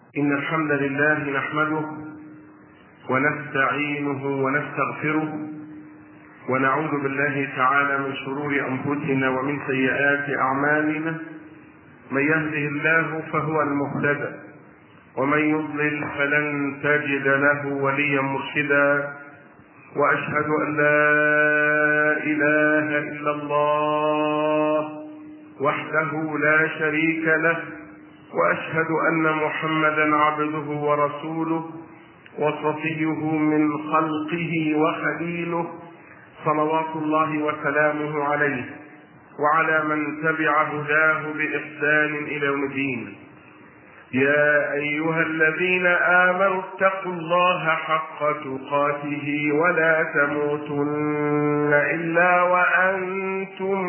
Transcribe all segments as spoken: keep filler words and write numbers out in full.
إن الحمد لله نحمده ونستعينه ونستغفره ونعوذ بالله تعالى من شرور أنفسنا ومن سيئات أعمالنا. من يهده الله فهو المهتدى ومن يضلل فلن تجد له وليا مرشدا. وأشهد أن لا إله إلا الله وحده لا شريك له، وأشهد أن محمدا عبده ورسوله وصفيه من خلقه وخليله، صلوات الله وسلامه عليه وعلى من تبع هداه بإحسان إلى يوم الدين. يا أيها الذين آمنوا اتقوا الله حق تقاته ولا تموتن إلا وأنتم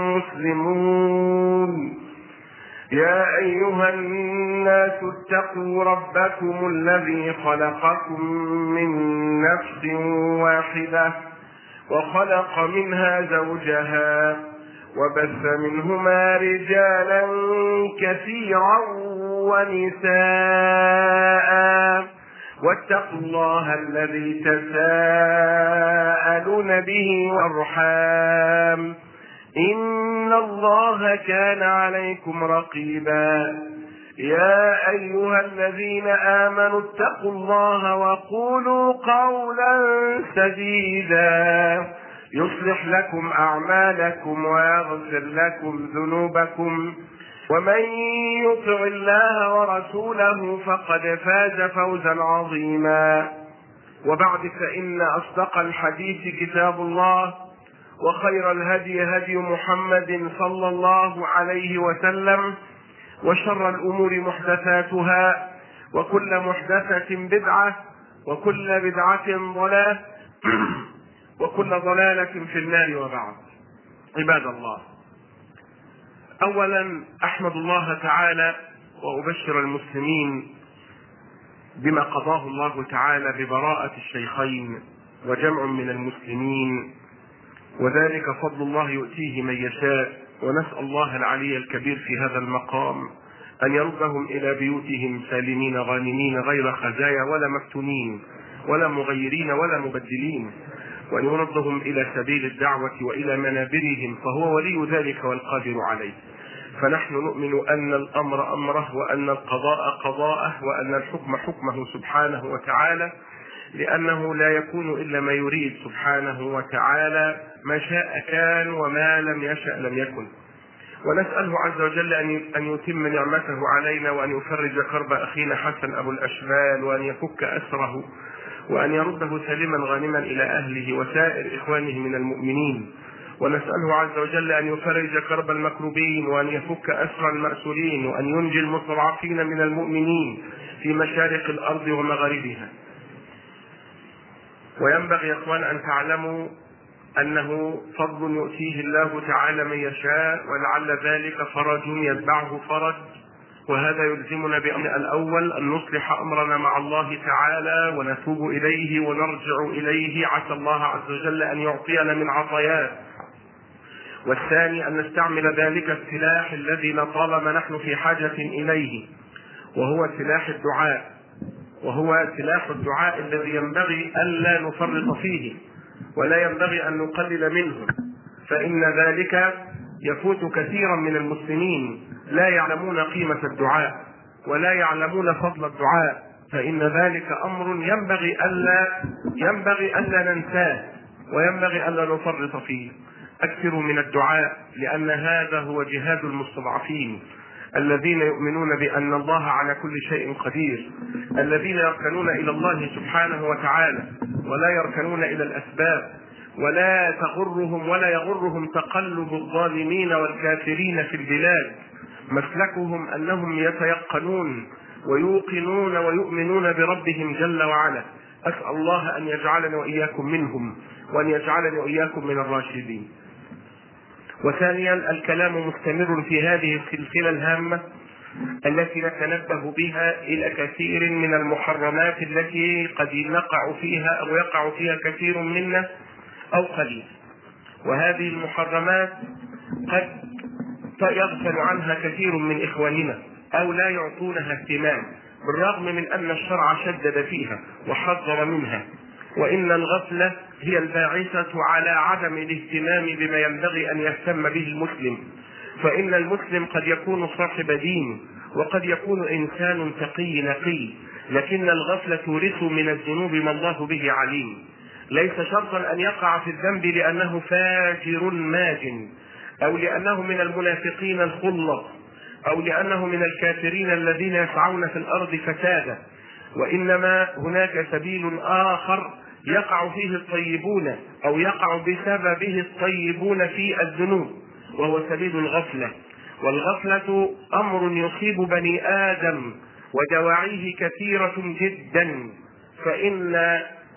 مسلمون. يا أيها الناس اتقوا ربكم الذي خلقكم من نفس واحدة وخلق منها زوجها وبث منهما رجالا كثيرا ونساء، واتقوا الله الذي تساءلون به والأرحام إن الله كان عليكم رقيبا. يا أيها الذين آمنوا اتقوا الله وقولوا قولا سديدا يصلح لكم أعمالكم ويغفر لكم ذنوبكم، ومن يطع الله ورسوله فقد فاز فوزا عظيما. وبعد، فإن أصدق الحديث كتاب الله، وخير الهدي هدي محمد صلى الله عليه وسلم، وشر الأمور محدثاتها، وكل محدثة بدعة، وكل بدعة ضلالة وكل ضلالة في النار. وبعد، عباد الله، أولا أحمد الله تعالى وأبشر المسلمين بما قضاه الله تعالى ببراءة الشيخين وجمع من المسلمين، وذلك فضل الله يؤتيه من يشاء. ونسأل الله العلي الكبير في هذا المقام أن يردهم إلى بيوتهم سالمين غانمين غير خزايا ولا مفتونين ولا مغيرين ولا مبدلين، وأن يردهم إلى سبيل الدعوة وإلى منابرهم، فهو ولي ذلك والقادر عليه. فنحن نؤمن أن الأمر أمره، وأن القضاء قضاءه، وأن الحكم حكمه سبحانه وتعالى، لأنه لا يكون إلا ما يريد سبحانه وتعالى. ما شاء كان وما لم يشأ لم يكن. ونسأله عز وجل أن يتم نعمته علينا، وأن يفرج كرب أخينا حسن أبو الأشبال، وأن يفك أسره، وأن يرده سالما غانما إلى أهله وسائر إخوانه من المؤمنين. ونسأله عز وجل أن يفرج كرب المكروبين، وأن يفك أسر المأسورين، وأن ينجي المستضعفين من المؤمنين في مشارق الأرض ومغاربها. وينبغي يا إخوان أن تعلموا أنه فضل يؤتيه الله تعالى من يشاء، ولعل ذلك فرج يتبعه فرج. وهذا يلزمنا بأمر الأول أن نصلح أمرنا مع الله تعالى ونتوب إليه ونرجع إليه، عسى الله عز وجل أن يعطينا من عطاياه. والثاني أن نستعمل ذلك السلاح الذي لطالما نحن في حاجة إليه، وهو سلاح الدعاء، وهو سلاح الدعاء الذي ينبغي ألا نفرط فيه، ولا ينبغي أن نقلل منه، فإن ذلك يفوت كثيرا من المسلمين لا يعلمون قيمة الدعاء ولا يعلمون فضل الدعاء، فإن ذلك أمر ينبغي ألا ينبغي ألا ننساه، وينبغي ألا نفرط فيه. أكثروا من الدعاء، لأن هذا هو جهاد المستضعفين الذين يؤمنون بأن الله على كل شيء قدير، الذين يركنون إلى الله سبحانه وتعالى ولا يركنون إلى الأسباب، ولا تغرهم ولا يغرهم تقلب الظالمين والكافرين في البلاد. مسلكهم أنهم يتيقنون ويوقنون ويؤمنون بربهم جل وعلا. أسأل الله أن يجعلنا وإياكم منهم، وأن يجعلنا وإياكم من الراشدين. وثانيا، الكلام مستمر في هذه السلسلة الهامة التي نتنبه بها إلى كثير من المحرمات التي قد نقع فيها أو يقع فيها كثير منا أو قليل. وهذه المحرمات قد يغفل عنها كثير من إخواننا أو لا يعطونها اهتمام، بالرغم من أن الشرع شدد فيها وحذر منها. وإن الغفلة هي الباعثة على عدم الاهتمام بما ينبغي أن يهتم به المسلم، فإن المسلم قد يكون صاحب دين وقد يكون إنسان تقي نقي، لكن الغفلة تورث من الذنوب ما الله به عليم. ليس شرطا أن يقع في الذنب لأنه فاجر ماجن، أو لأنه من المنافقين الخلص، أو لأنه من الكافرين الذين يسعون في الأرض فسادا، وإنما هناك سبيل آخر يقع فيه الطيبون أو يقع بسببه الطيبون في الذنوب، وهو سبيل الغفلة. والغفلة أمر يصيب بني آدم ودواعيه كثيرة جدا، فإن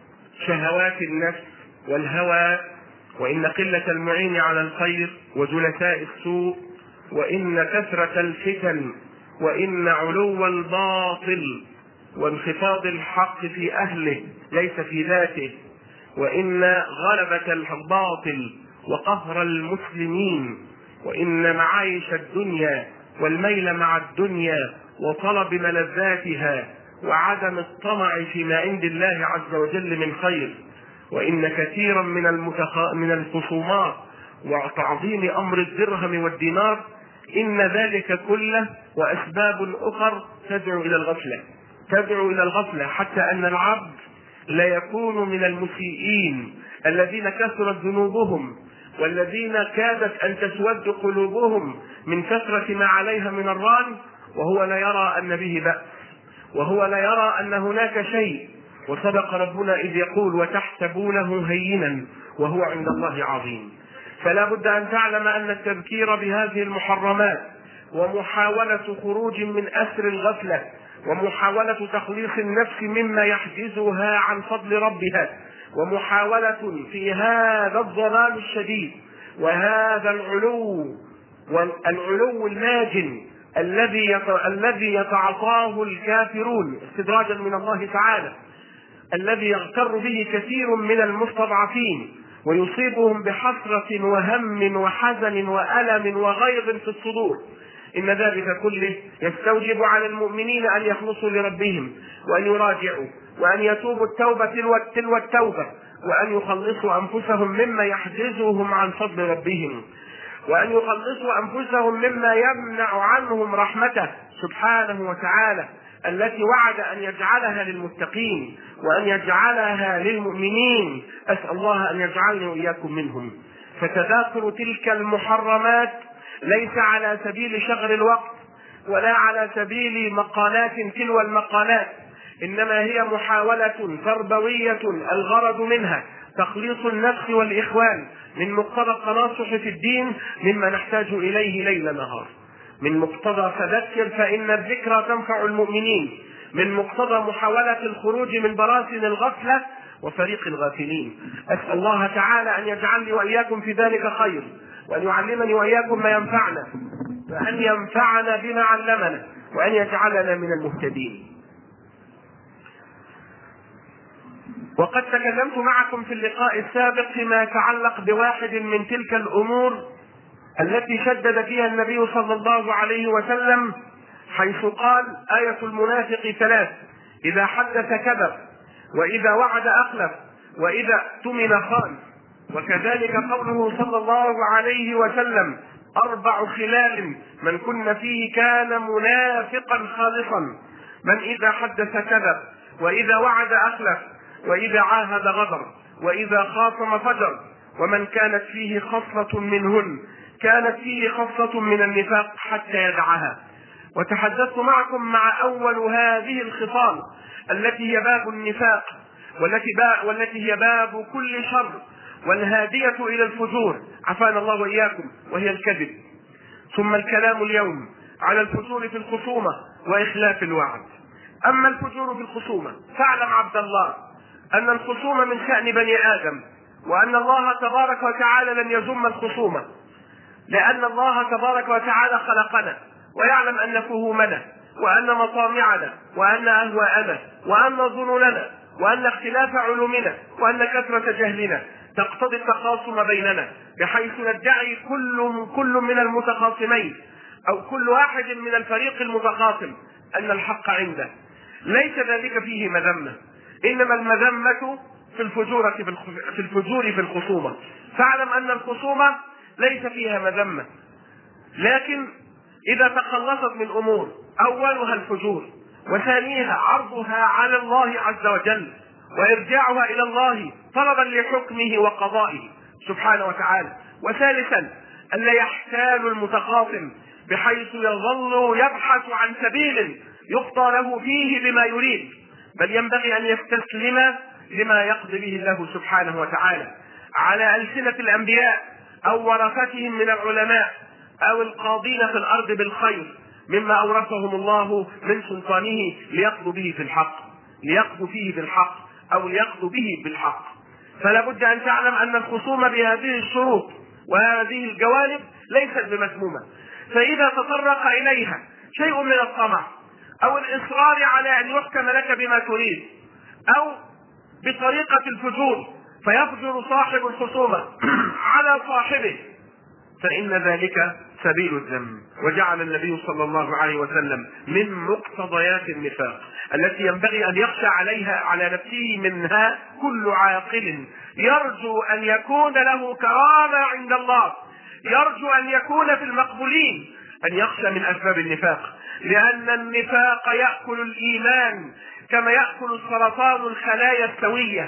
شهوات النفس والهوى، وإن قلة المعين على الخير وجلساء السوء، وإن كثرة الفتن، وإن علو الباطل وانخفاض الحق في أهله ليس في ذاته، وإن غلبة الباطل وقهر المسلمين، وإن معايش الدنيا والميل مع الدنيا وطلب ملذاتها وعدم الطمع فيما عند الله عز وجل من خير، وإن كثيرا من المتخ... من الخصومات وتعظيم أمر الدرهم والدينار، إن ذلك كله وأسباب أخر تدعو إلى الغفلة تدعو إلى الغفلة حتى أن العبد لا يكون من المسيئين الذين كثرت ذنوبهم والذين كادت أن تسود قلوبهم من كثرة ما عليها من الران، وهو لا يرى أن به بأس، وهو لا يرى أن هناك شيء. وصدق ربنا إذ يقول وتحسبونه هينا وهو عند الله عظيم. فلا بد أن تعلم أن التذكير بهذه المحرمات ومحاولة خروج من أسر الغفلة ومحاولة تخليص النفس مما يحجزها عن فضل ربها، ومحاولة في هذا الضلال الشديد وهذا العلو والعلو الماجن الذي الذي يتعاطاه الكافرون استدراجا من الله تعالى، الذي يغتر به كثير من المستضعفين ويصيبهم بحسرة وهم وحزن وألم وغيظ في الصدور. إن ذلك كله يستوجب على المؤمنين أن يخلصوا لربهم وأن يراجعوا وأن يتوبوا التوبة تلو التوبة، وأن يخلصوا أنفسهم مما يحجزهم عن فضل ربهم، وأن يخلصوا أنفسهم مما يمنع عنهم رحمته سبحانه وتعالى التي وعد أن يجعلها للمتقين وأن يجعلها للمؤمنين. أسأل الله أن يجعلني وإياكم منهم. فتذاكر تلك المحرمات ليس على سبيل شغل الوقت ولا على سبيل مقالات تلو المقالات، إنما هي محاولة تربوية الغرض منها تخليص النفس والإخوان من مقتضى التناصح في الدين مما نحتاج إليه ليل نهار، من مقتضى فذكر فإن الذكرى تنفع المؤمنين، من مقتضى محاولة الخروج من براثن الغفلة وفريق الغافلين. أسأل الله تعالى أن يجعلني وإياكم في ذلك خير، وأن يعلمني وإياكم ما ينفعنا، وأن ينفعنا بما علمنا، وأن يجعلنا من المهتدين. وقد تكلمت معكم في اللقاء السابق فيما يتعلق بواحد من تلك الأمور التي شدد فيها النبي صلى الله عليه وسلم، حيث قال آية المنافق ثلاث: إذا حدث كذب، وإذا وعد أخلف، وإذا اؤتمن خان. وكذلك قوله صلى الله عليه وسلم: أربع خلال من كن فيه كان منافقا خالصا: من إذا حدث كذب، وإذا وعد أخلف، وإذا عاهد غدر، وإذا خاصم فجر. ومن كانت فيه خصلة منهن كانت فيه خصلة من النفاق حتى يدعها. وتحدثت معكم مع أول هذه الخصال التي هي باب النفاق، والتي, والتي هي باب كل شر والهادية إلى الفجور، عافانا الله وإياكم، وهي الكذب. ثم الكلام اليوم على الفجور في الخصومة وإخلاف الوعد. أما الفجور في الخصومة فاعلم عبد الله أن الخصومة من شأن بني آدم، وأن الله تبارك وتعالى لن يذم الخصومة، لأن الله تبارك وتعالى خلقنا ويعلم أن فهومنا وأن مطامعنا وأن أهواءنا وأن ظنوننا وأن اختلاف علومنا وأن كثرة جهلنا تقتضي التخاصم بيننا، بحيث ندعي كل كل من المتخاصمين أو كل واحد من الفريق المتخاصم أن الحق عنده، ليس ذلك فيه مذمة، إنما المذمة في الفجور في الفجور في الخصومة. فاعلم أن الخصومة ليس فيها مذمة، لكن إذا تخلصت من أمور أولها الفجور، وثانيها عرضها على الله عز وجل وإرجاعها إلى الله طلبا لحكمه وقضائه سبحانه وتعالى، وثالثا ألا يحتال المتخاصم بحيث يظل يبحث عن سبيل يخطى له فيه بما يريد، بل ينبغي أن يستسلم لما يقضي به الله سبحانه وتعالى على ألسنة الأنبياء أو ورثتهم من العلماء أو القاضين في الأرض بالخير مما أورثهم الله من سلطانه ليقضوا به في الحق ليقضوا فيه بالحق أو ليقضوا به بالحق. فلا بد أن تعلم أن الخصوم بهذه الشروط وهذه الجوانب ليست بمذمومة. فإذا تطرق إليها شيء من الطمع أو الإصرار على أن يحكم لك بما تريد أو بطريقة الفجور فيفجر صاحب الخصومة على صاحبه، فإن ذلك سبيل الذم. وجعل النبي صلى الله عليه وسلم من مقتضيات النفاق التي ينبغي أن يخشى عليها على نفسه منها كل عاقل يرجو أن يكون له كرامة عند الله، يرجو أن يكون في المقبولين، أن يخشى من أسباب النفاق، لأن النفاق يأكل الإيمان كما يأكل السرطان الخلايا السوية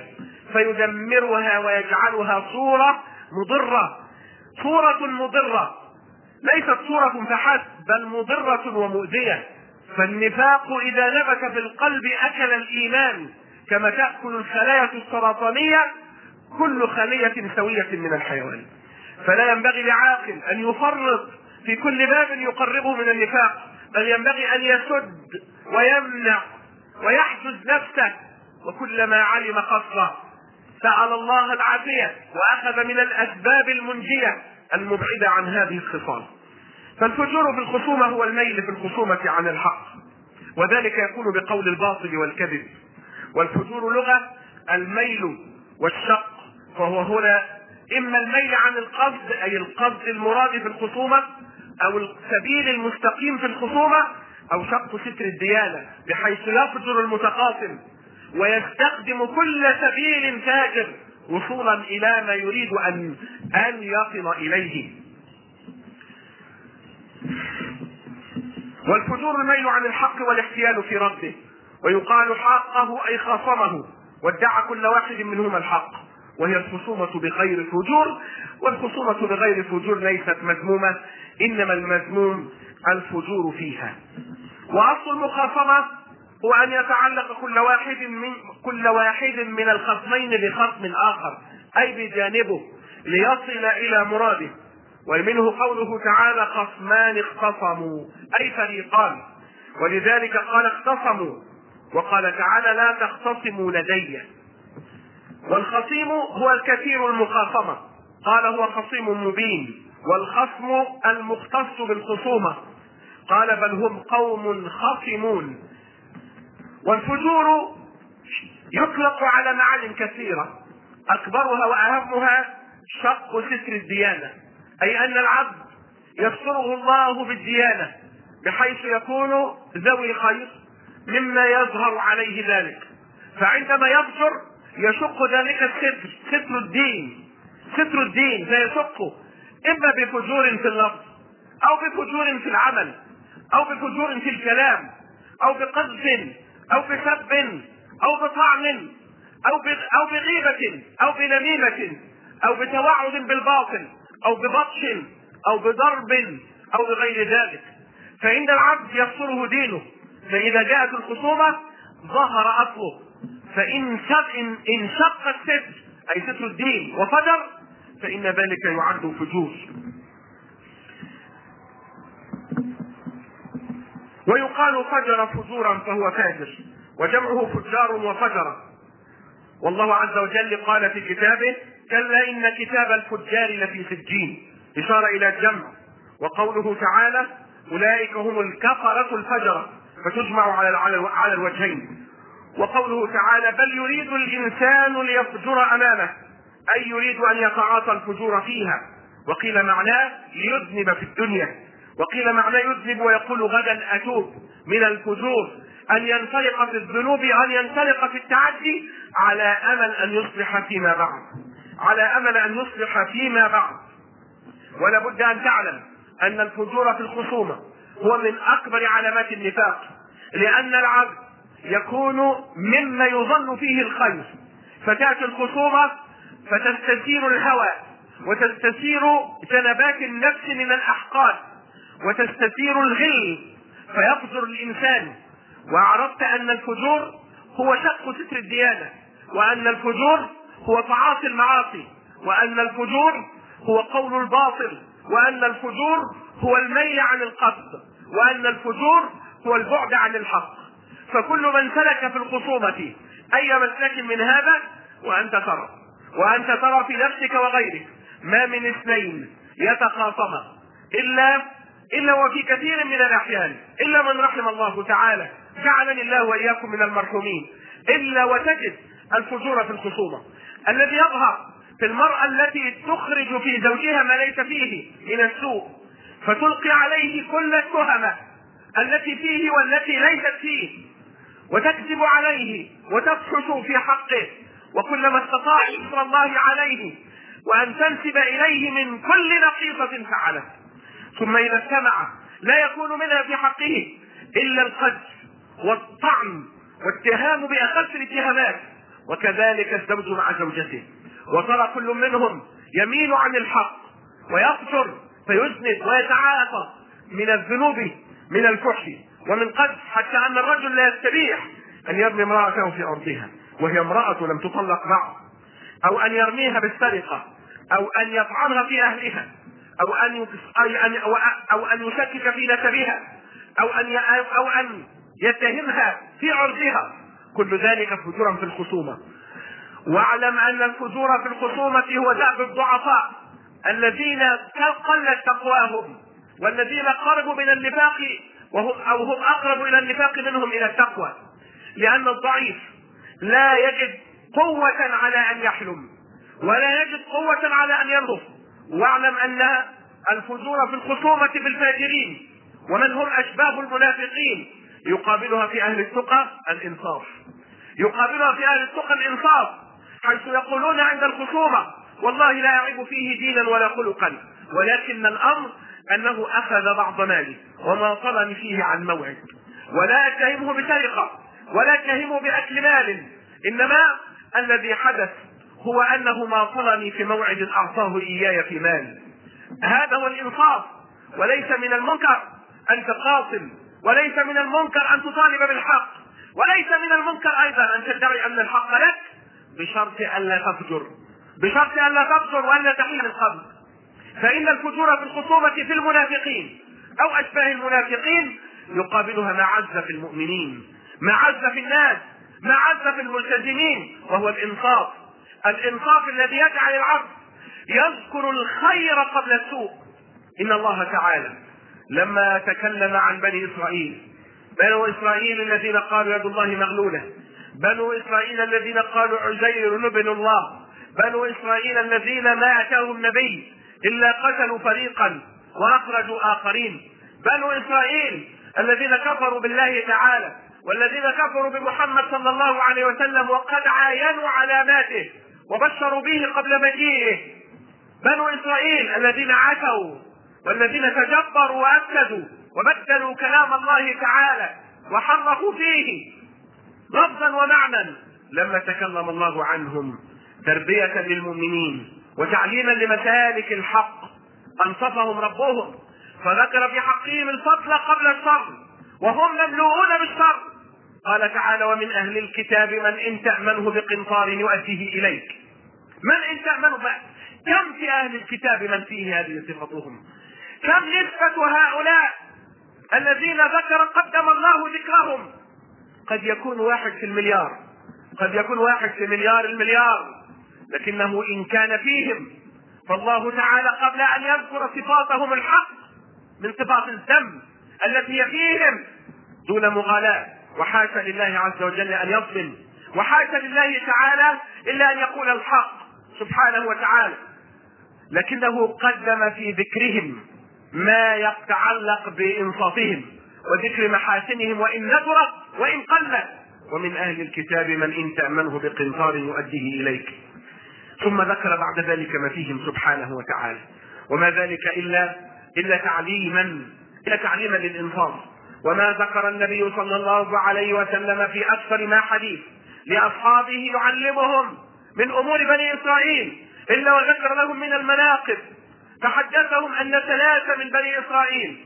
فيدمرها ويجعلها صورة مضرة، صورة مضرة ليست صورة فحسب بل مضرة ومؤذية. فالنفاق إذا نبت في القلب أكل الإيمان كما تأكل الخلايا السرطانية كل خلية سوية من الحيوان. فلا ينبغي لعاقل أن يفرط في كل باب يقربه من النفاق، بل ينبغي أن يسد ويمنع ويحجز نفسه، وكلما علم قصره سأل الله العافية وأخذ من الأسباب المنجية المبعدة عن هذه الخصال. فالفجور في الخصومة هو الميل في الخصومة عن الحق، وذلك يكون بقول الباطل والكذب. والفجور لغة الميل والشق، فهو هنا إما الميل عن القصد أي القصد المراد في الخصومة أو السبيل المستقيم في الخصومة، أو شق ستر الديانة بحيث يفجر المتخاصم ويستخدم كل سبيل فاجر وصولا إلى ما يريد أن أن يصل إليه. والفجور الميل عن الحق والاحتيال في رده، ويقال حاقه أي خاصمه وادعى كل واحد منهما الحق، وهي الخصومة بغير فجور. والخصومة بغير فجور ليست مذمومة، إنما المذموم الفجور فيها. وأصل المخاصمة هو أن يتعلق كل واحد من كل واحد من الخصمين بخصم آخر أي بجانبه ليصل إلى مراده. ومنه قوله تعالى خصمان اختصموا أي فريقان، ولذلك قال اختصموا، وقال تعالى لا تختصموا لدي. والخصيم هو الكثير المخاصمة، قال هو خصيم مبين. والخصم المختص بالخصومة، قال بل هم قوم خصمون. والفجور يطلق على معان كثيرة، أكبرها وأهمها شق ستر الديانة، أي أن العبد يستره الله بالديانة بحيث يكون ذوي خير مما يظهر عليه ذلك، فعندما يفجر يشق ذلك الستر ستر الدين ستر الدين فيشقه إما بفجور في اللفظ أو بفجور في العمل أو بفجور في الكلام أو بقذف أو بسب أو بطعن أو أو بغيبة أو بنميمة أو بتوعد بالباطل أو ببطش أو بضرب أو بغير ذلك. فعند العبد يفصله دينه، فإذا جاءت الخصومة ظهر أصله، فإن شق الستر أي ستر الدين وفجر فإن ذلك يعد فجور. ويقال فجر فجورا فهو فاجر، وجمعه فجار وفجر. والله عز وجل قال في كتابه كلا إن كتاب الفجار لفي سجين، إشارة إلى الجمع. وقوله تعالى أولئك هم الكفرة الفجرة، فتجمع على الوجهين. وقوله تعالى بل يريد الإنسان ليفجر أمامه، أي يريد أن يتعاطى الفجور فيها. وقيل معناه ليذنب في الدنيا، وقيل معناه يذنب ويقول غدا أتوب من الفجور، أن ينطلق في الذنوب، أن ينطلق في التعدي، على أمل أن يصلح فيما بعد، على أمل أن يصلح فيما بعد. ولا بد أن تعلم أن الفجور في الخصومة هو من أكبر علامات النفاق، لأن العبد يكون مما يظن فيه الخير، فتأتي الخصومة فتستثير الهوى وتستثير جنبات النفس من الأحقاد وتستثير الغل فيفجر الإنسان. وعرفت أن الفجور هو شق ستر الديانة، وأن الفجور هو تعاطي المعاصي، وأن الفجور هو قول الباطل، وأن الفجور هو الميل عن القصد، وأن الفجور هو البعد عن الحق. فكل من سلك في الخصومة أي مسلك من هذا، وأنت ترى وأنت ترى في نفسك وغيرك ما من اثنين يتخاصما إلا إلا وفي كثير من الأحيان، إلا من رحم الله تعالى، جعلني الله وإياكم من المرحومين، إلا وتجد الفجور في الخصومة الذي يظهر في المرأة التي تخرج في زوجها ما ليس فيه من السوء، فتلقي عليه كل التهمة التي فيه والتي ليست فيه، وتكذب عليه وتفحش في حقه، وكلما استطاع ستر الله عليه وأن تنسب إليه من كل نقيصة فعلت. ثم إذا اجتمع لا يكون منها في حقه إلا القذف والطعن والاتهام بأخف الاتهامات، وكذلك الزوج مع زوجته. وترى كل منهم يميل عن الحق ويفجر فيذنب ويتعاطى من الذنوب من الفحش ومن قذف، حتى أن الرجل لا يستبيح أن يرمي امرأته في أرضها وهي امرأة لم تطلق بعد، أو أن يرميها بالسرقة، أو أن يطعنها في أهلها، أو أن أو أن يشكك في نسبها، أو أن أو أن يتهمها في عرضها. كل ذلك فجورا في الخصومة. واعلم أن الفجور في الخصومة هو دأب الضعفاء الذين قلت تقواهم، والذين قربوا من النفاق وهم أو هم أقرب إلى النفاق منهم إلى التقوى، لأن الضعيف لا يجد قوة على أن يحلم ولا يجد قوة على أن ينظف. واعلم أن الفجور في الخصومة بالفاجرين ومن هم أشباب المنافقين يقابلها في أهل التقى الإنصاف، يقابلها في أهل التقى الإنصاف، حيث يقولون عند الخصومة والله لا يعيب فيه دينا ولا خلقا، ولكن الأمر أنه أخذ بعض ماله وما طلني فيه عن موعد، ولا أتهمه بسرقة ولا أتهمه بأكل مال، إنما الذي حدث هو أنه ما طلني في موعد أعطاه إياي في مال. هذا هو الإنصاف. وليس من المنكر أن تقاصم، وليس من المنكر أن تطالب بالحق، وليس من المنكر أيضا أن تدعي أن الحق لك، بشرط ألا تفجر، بشرط ألا تفجر وألا تحيل القبض. فإن الفجور في الخصومة في المنافقين أو أشباه المنافقين يقابلها معزة في المؤمنين، معزة في الناس، معزة في الملتزمين، وهو الإنصاف. الإنصاف الذي يجعل العبد يذكر الخير قبل السوء. إن الله تعالى لما تكلم عن بني إسرائيل، بنو إسرائيل الذين قالوا يد الله مغلولة، بنو إسرائيل الذين قالوا عزير ابن الله، بنو إسرائيل الذين ما أتاهم نبي إلا قتلوا فريقا وأخرجوا آخرين، بنو إسرائيل الذين كفروا بالله تعالى والذين كفروا بمحمد صلى الله عليه وسلم وقد عاينوا علاماته وبشروا به قبل مجيئه، بنو إسرائيل الذين عتوا والذين تجبروا وأفسدوا وبدلوا كلام الله تعالى وحرفوا فيه لفظا ومعنى، لما تكلم الله عنهم تربية للمؤمنين وتعليما لمسالك الحق أنصفهم ربهم، فذكر في حقهم الفضل قبل الشر وهم مملوءون بالشر. قال تعالى ومن أهل الكتاب من إن تأمنه بقنطار يؤديه إليك. من إن تأمنه بقى. كم في أهل الكتاب من فيه هذه صفتهم؟ كم نسبة هؤلاء الذين ذكر قدم الله ذكرهم؟ قد يكون واحد في المليار، قد يكون واحد في مليار المليار، لكنه إن كان فيهم فالله تعالى قبل أن يذكر صفاتهم الحق من صفات الذم التي هي فيهم دون مغالاة، وحاشا لله عز وجل أن يظلم، وحاشا لله تعالى إلا أن يقول الحق سبحانه وتعالى، لكنه قدم في ذكرهم ما يتعلق بإنصافهم وذكر محاسنهم وإن ندرت وإن قل، ومن أهل الكتاب من إن تأمنه بقنطار يؤديه إليك. ثم ذكر بعد ذلك ما فيهم سبحانه وتعالى، وما ذلك إلا إلا تعليما إلا تعليما للإنصاف. وما ذكر النبي صلى الله عليه وسلم في أكثر ما حديث لأصحابه يعلمهم من أمور بني إسرائيل إلا وذكر لهم من المناقب، فحدثهم أن ثلاثة من بني إسرائيل،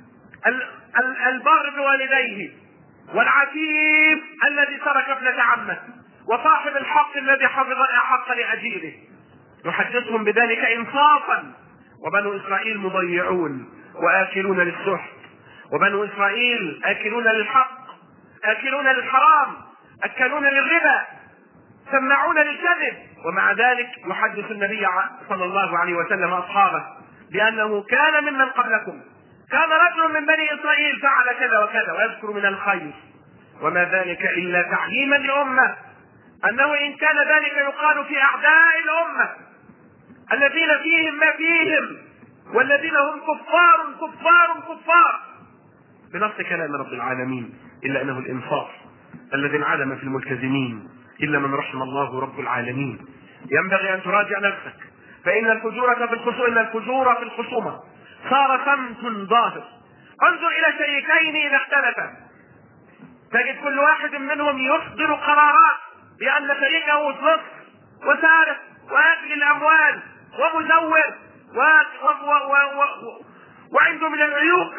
البر بوالديه، والعفيف الذي ترك ابنة عمه، وصاحب الحق الذي حفظ حق لأجيره، يحدثهم بذلك إنصافا. وبنو إسرائيل مضيعون وآكلون للسحت، وبنو إسرائيل آكلون للحق، آكلون للحرام، أكلون للربا، سماعون للكذب. ومع ذلك يحدث النبي صلى الله عليه وسلم أصحابه بأنه كان ممن قبلكم، كان رجل من بني إسرائيل فعل كذا وكذا، ويذكر من الخير. وما ذلك إلا تعليما للأمة أنه إن كان ذلك يقال في أعداء الأمة الذين فيهم ما فيهم، والذين هم كفار كفار كفار بنص كلام رب العالمين، إلا أنه الإنصاف الذي انعدم في الملتزمين إلا من رحم الله رب العالمين. ينبغي أن تراجع نفسك، فإن الفجور في الخصومة إن الفجور في الخصومة صار سمت ظاهر. انظر إلى شريكين إذا اختلفا، تجد كل واحد منهم يصدر قرارات بأن شريكه لص وسارق وآكل الأموال ومزور و... و... و... و... و... وعنده من العيوب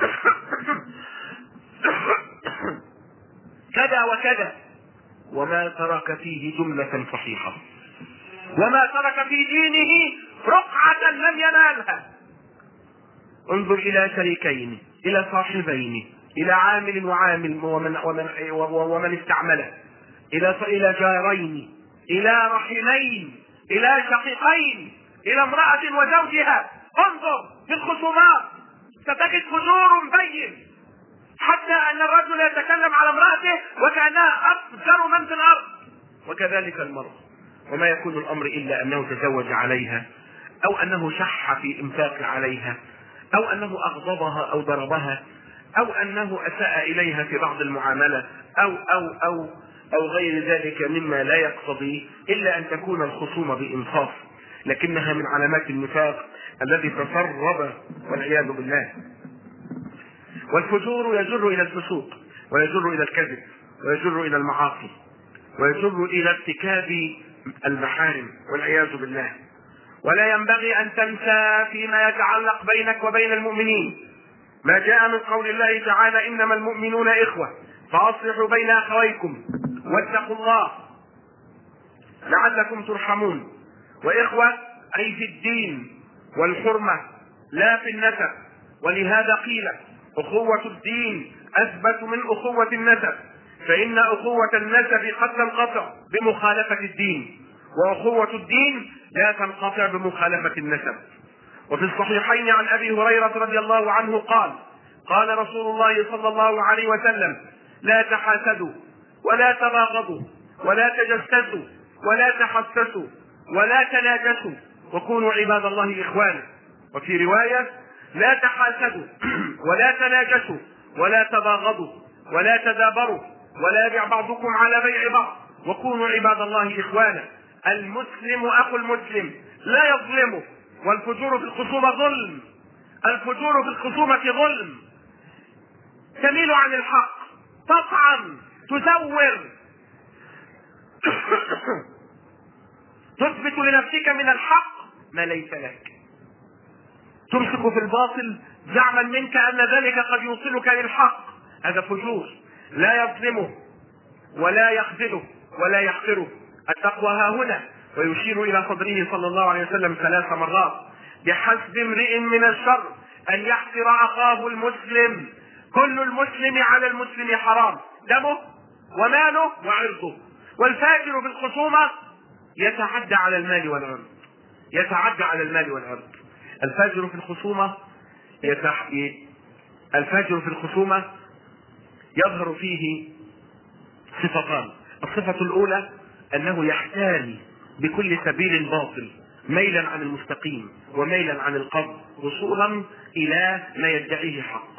كذا وكذا، وما ترك فيه جملة صحيحة، وما ترك في دينه رقعة لم ينالها. انظر إلى شريكين، إلى صاحبين، إلى عامل وعامل ومن, ومن, ومن استعمله، إلى إلى جارين، إلى رحمين، إلى شقيقين، إلى امرأة وزوجها. انظر في الخصومات ستجد فجور بين، حتى أن الرجل يتكلم على امرأته وكأنها أفجر من في الأرض، وكذلك المرء. وما يكون الأمر إلا أنه تزوج عليها، أو أنه شح في إنفاق عليها، أو أنه أغضبها أو ضربها، أو أنه أساء إليها في بعض المعاملة، أو أو أو أو غير ذلك مما لا يقتضي إلا أن تكون الخصومة بإنصاف، لكنها من علامات النفاق الذي تسرب والعياذ بالله. والفجور يجر إلى الفسوق، ويجر إلى الكذب، ويجر إلى المعاصي، ويجر إلى ارتكاب المحارم والعياذ بالله. ولا ينبغي أن تنسى فيما يتعلق بينك وبين المؤمنين ما جاء من قول الله تعالى: إنما المؤمنون إخوة فأصلحوا بين أخويكم واتقوا الله لعلكم ترحمون. وإخوة أي في الدين والحرمة لا في النسب، ولهذا قيل أخوة الدين أثبت من أخوة النسب، فإن أخوة النسب قد تنقطع بمخالفة الدين، وأخوة الدين لا تنقطع بمخالفة النسب. وفي الصحيحين عن أبي هريرة رضي الله عنه قال: قال رسول الله صلى الله عليه وسلم: لا تحاسدوا ولا تباغضوا ولا تجسسوا ولا تحسسوا ولا تناجسوا وكونوا عباد الله إخوانا. وفي رواية: لا تحاسدوا ولا تناجسوا ولا تباغضوا ولا تدابروا ولا يبيع بعضكم على بيع بعض وكونوا عباد الله إخوانا. المسلم أخو المسلم لا يظلمه. والفجور في الخصومة ظلم، الفجور في الخصومة ظلم، تميل عن الحق، تطعن، تزور، تثبت لنفسك من الحق ما ليس لك، تمسك في الباطل زعما منك أن ذلك قد يوصلك للحق. هذا فجور لا يظلمه ولا يخذله ولا يحقره. التقوى ها هنا، ويشير إلى صدره صلى الله عليه وسلم ثلاث مرات: بحسب امرئ من الشر أن يحقر أخاه المسلم، كل المسلم على المسلم حرام، دمه وماله وعرضه. والفاجر في الخصومة يتعدى على المال والعرض، يتعدى على المال والعرض. الفاجر في الخصومة يتح... الفاجر في الخصومة يظهر فيه صفتان: الصفة الأولى أنه يحتال بكل سبيل باطل ميلا عن المستقيم وميلا عن القصد وصولا إلى ما يدعيه حق.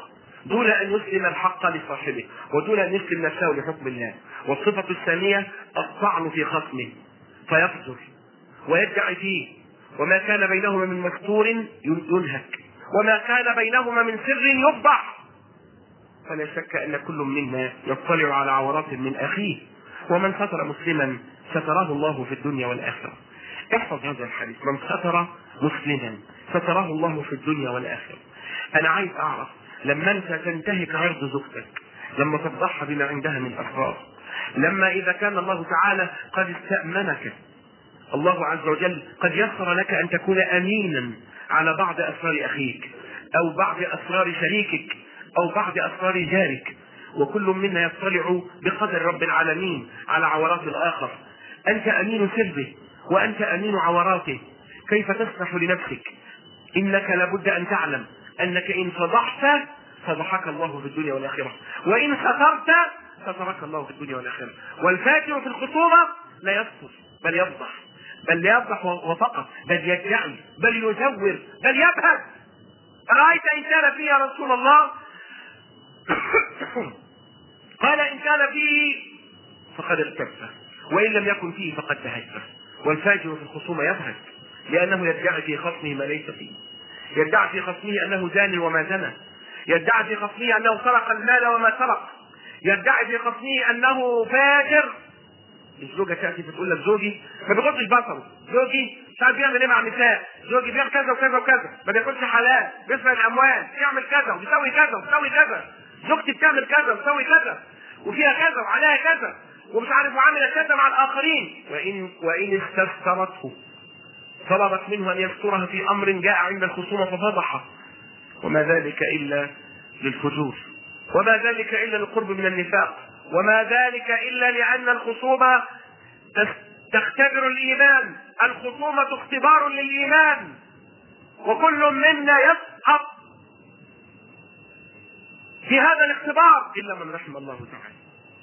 دون أن يسلم الحق لصاحبه ودون أن يسلم نفسه لحكم الله. والصفة الثانية الطعن في خصمه فيفجر ويدعي فيه، وما كان بينهما من مستور ينهك، وما كان بينهما من سر يفضح. فلا شك أن كل منا يطلع على عورات من أخيه، ومن ستر مسلما ستره الله في الدنيا والآخرة. احفظ هذا الحديث: من ستر مسلما ستره الله في الدنيا والآخرة. أنا عايز أعرف لما أنت تنتهك عرض زوجتك، لما تفضحها بما عندها من أسرار، لما إذا كان الله تعالى قد استأمنك، الله عز وجل قد يسر لك أن تكون أمينا على بعض أسرار أخيك أو بعض أسرار شريكك أو بعض أسرار جارك، وكل منا يطلع بقدر رب العالمين على عورات الآخر. أنت أمين سره وأنت أمين عوراته، كيف تسمح لنفسك؟ إنك لابد أن تعلم أنك إن فضحت فضحك الله في الدنيا والآخرة، وإن سترت سترك الله في الدنيا والآخرة. والفاجر في الخصومة لا يستر بل يفضح، بل يفضح وفقط، بل يدعي، بل يزور، بل يبهت. أرأيت إن كان فيه يا رسول الله؟ قال: إن كان فيه فقد ارتبت، وإن لم يكن فيه فقد تهجت. والفاجر في الخصومة يبهت لأنه يدعي في خصمه ما ليس فيه، يدعي في خصمه أنه زاني وما زنى، يدعي في خصمه أنه سرق المال وما سرق، يدعي في خصمه أنه فاجر. الزوجة تأتي فتقول لك: زوجي ما بيغضش بصره، زوجي مش عارف يعمل ايه مع النساء، زوجي بيعمل كذا وكذا وكذا، ما بياكلش حلال، بيسرق الأموال، بيعمل كذا وبيسوي كذا وبيسوي كذا، زوجتي بتعمل كذا وبتسوي كذا وفيها كذا وعليها كذا ومش عارف وعامله كذا مع الآخرين. وإن وإن استسترته طلبت منه أن يسترها في أمر جاء عند الخصومة ففضحه، وما ذلك إلا للفجور، وما ذلك إلا للقرب من النفاق، وما ذلك إلا لأن الخصومة تختبر الإيمان. الخصومة اختبار للإيمان، وكل منا يسقط في هذا الاختبار إلا من رحم الله تعالى.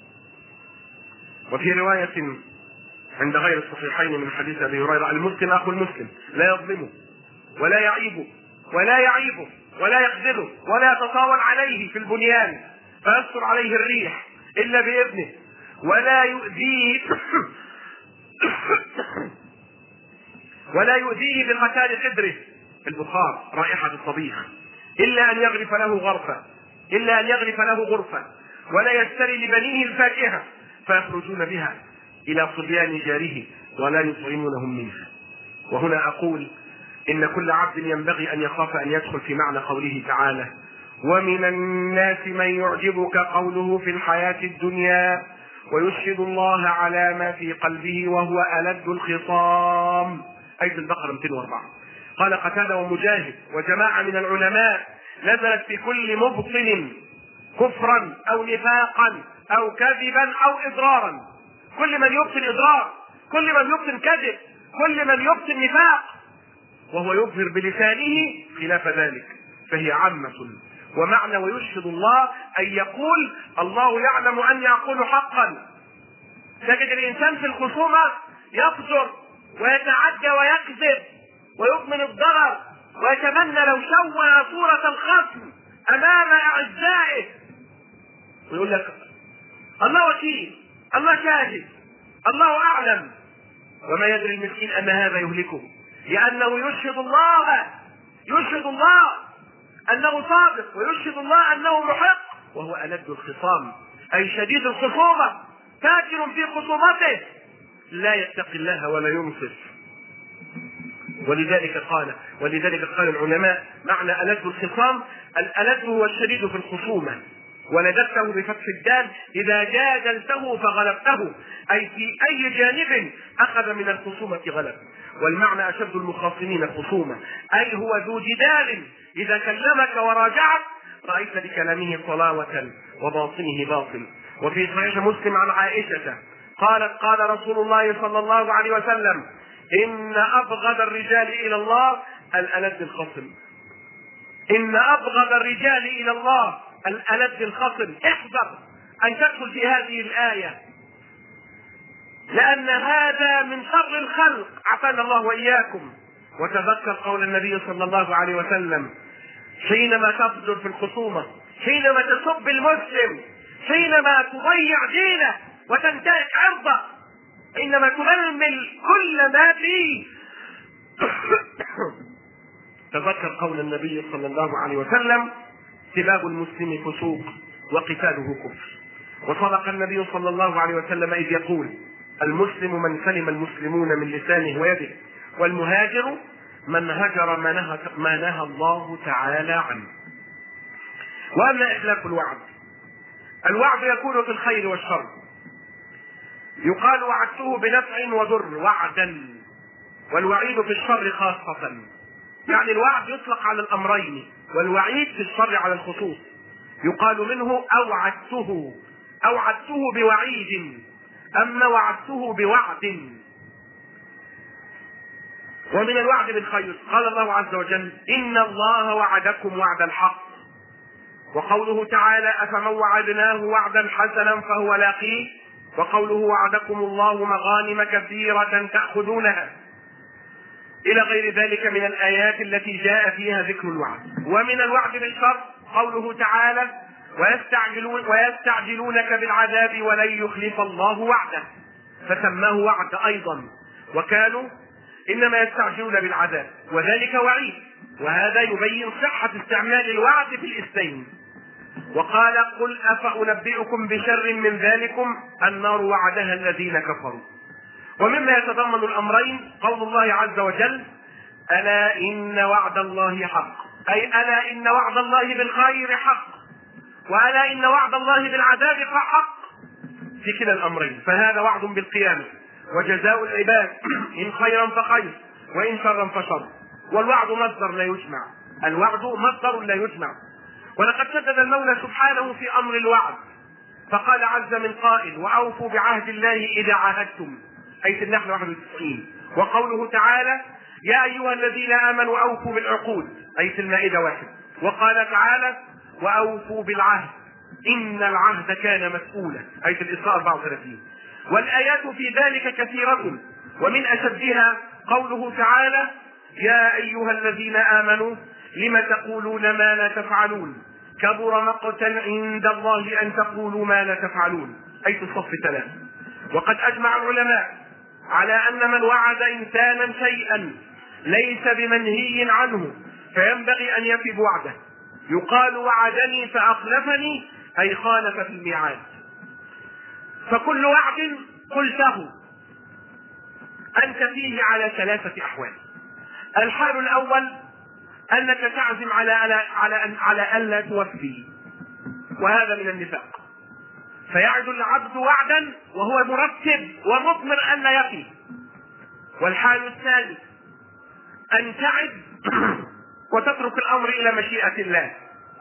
وفي رواية عند غير الصحيحين من حديث أبي هريرة: المسلم أخو المسلم لا يظلمه ولا يعيبه ولا يعيبه ولا يخذله ولا يتطاول عليه في البنيان فيستر عليه الريح إلا بإذنه، ولا يؤذيه ولا يؤذيه بقتال خدره البخار رائحة الطبيخ إلا أن يغرف له غرفة إلا أن يغرف له غرفة، ولا يشتري لبنيه الفاكهة فيخرجون بها إلى صبيان جاره ولا يطعمونهم منها. وهنا أقول إن كل عبد ينبغي أن يخاف أن يدخل في معنى قوله تعالى: ومن الناس من يعجبك قوله في الحياة الدنيا ويشهد الله على ما في قلبه وهو ألد الخصام. آية البقرة مئتين وأربعة. قال قتادة ومجاهد وجماعة من العلماء: نزلت في كل مبطن كفرا أو نفاقا أو كذبا أو إضرارا. كل من يبطن إضرار، كل من يبطن كذب، كل من يبطن نفاق وهو يظهر بلسانه خلاف ذلك، فهي عامة. ومعنى ويشهد الله أن يقول الله يعلم أن يقول حقا. تجد الإنسان في الخصومة يفجر ويتعدى ويكذب ويضمن الضرر ويتمنى لو شوه صورة الخصم أمام أعزائه ويقول لك الله وكيل، الله شاهد، الله أعلم، وما يدري المسكين أن هذا يهلكه، لأنه يشهد الله يشهد الله أنه صادق، ويشهد الله أنه محق، وهو ألد الخصام أي شديد الخصومة، تاجر في خصومته لا يتقي الله ولا ينصف. ولذلك قال ولذلك قال العلماء: معنى ألد الخصام الألد هو الشديد في الخصومة، ولدته بفتح الدال إذا جادلته فغلبته، أي في أي جانب أخذ من الخصومة غلب. والمعنى أشد المخاصمين خصومة، أي هو ذو جدال إذا كلمك وراجعك رأيت بكلامه طلاوة وباطنه باطل. وفي صحيح مسلم عن عائشة قالت: قال رسول الله صلى الله عليه وسلم: إن أبغض الرجال إلى الله الألد الخصم. إن أبغض الرجال إلى الله الألد الخصم. احذر أن تدخل في هذه الآية، لأن هذا من شر الخلق، عافانا الله وإياكم. وتذكر قول النبي صلى الله عليه وسلم حينما تفجر في الخصومة: حينما تسب المسلم، حينما تضيع دينه وتنتهك عرضه، حينما تململ كل ما فيه. تذكر قول النبي صلى الله عليه وسلم: سباب المسلم فسوق وقتاله كفر. وصدق النبي صلى الله عليه وسلم إذ يقول: المسلم من سلم المسلمون من لسانه ويده، والمهاجر من هجر ما نهى, ما نهى الله تعالى عنه. وأما إخلاف الوعد، الوعد يكون في الخير والشر، يقال وعدته بنفع وضر وعدا، والوعيد في الشر خاصة. يعني الوعد يطلق على الأمرين، والوعيد في الشر على الخصوص. يقال منه أوعدته أوعدته بوعيد، أما وعدته بوعد. ومن الوعد بالخير قال الله عز وجل: إن الله وعدكم وعد الحق. وقوله تعالى: أفمن وعدناه وعدا حسنا فهو لاقيه. وقوله: وعدكم الله مغانم كثيرة تأخذونها، إلى غير ذلك من الآيات التي جاء فيها ذكر الوعد. ومن الوعد بالشر قوله تعالى: ويستعجلون ويستعجلونك بالعذاب ولن يخلف الله وعده، فسماه وعد أيضا، وكانوا إنما يستعجلون بالعذاب، وذلك وعيد. وهذا يبين صحة استعمال الوعد في الاثنين. وقال: قل أفأنبئكم بشر من ذلكم النار وعدها الذين كفروا. ومما يتضمن الأمرين قول الله عز وجل: ألا إن وعد الله حق، أي ألا إن وعد الله بالخير حق، وألا إن وعد الله بالعذاب حق، في كلا الأمرين. فهذا وعد بالقيامة وجزاء العباد، إن خيرا فخير وإن شرا فشر. والوعد مصدر لا يجمع، الوعد مصدر لا يجمع. ولقد شدد المولى سبحانه في أمر الوعد، فقال عز من قائل: وأوفوا بعهد الله إذا عاهدتم، أي في النحل واحد وتسعين. وقوله تعالى: يا أيها الذين آمنوا أوفوا بالعقود، أي في المائدة واحد. وقال تعالى: وأوفوا بالعهد إن العهد كان مسؤولا، أي في الإسراء أربعة وثلاثين. والآيات في ذلك كثيرة، ومن أشدها قوله تعالى: يا أيها الذين آمنوا لم تقولون ما لا تفعلون كبر مقتا عند الله أن تقولوا ما لا تفعلون، أي في الصف ثلاثة. وقد أجمع العلماء على أن من وعد إنسانا شيئا ليس بمنهي عنه فينبغي أن يفي بوعده. يقال: وعدني فأخلفني، أي خالف في الميعاد. فكل وعد قلته أنت فيه على ثلاثة أحوال. الحال الأول أنك تعزم على على أن على ألا توفي، وهذا من النفاق. فيعد العبد وعدا وهو مرتب ومضمر أن لا يفي. والحال الثاني أن تعد وتترك الأمر إلى مشيئة الله،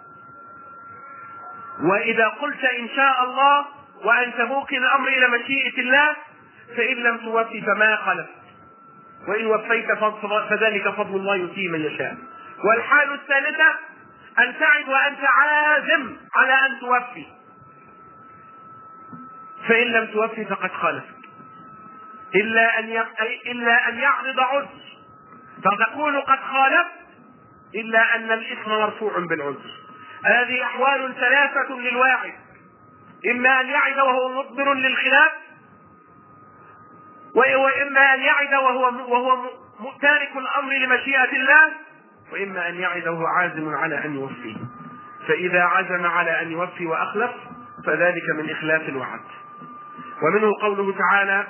وإذا قلت إن شاء الله وأنت موكل الأمر إلى مشيئة الله، فإن لم توفي فما خلف، وإن وفيت فذلك فضل الله يؤتيه من يشاء. والحال الثالثة أن تعد وأنت عازم على أن توفي، فإن لم توفي فقد خالف، إلا أن إلا أن يعرض عذر فتكون قد خالف، إلا أن الإثم مرفوع بالعذر. هذه أحوال ثلاثة للواعد: إما أن يعد وهو مضمر للخلاف، وإما أن يعد وهو وهو تارك الأمر لمشيئة الله، وإما أن يعد وهو عازم على أن يوفي. فإذا عزم على أن يوفي وأخلف فذلك من إخلاف الوعد. ومنه قوله تعالى: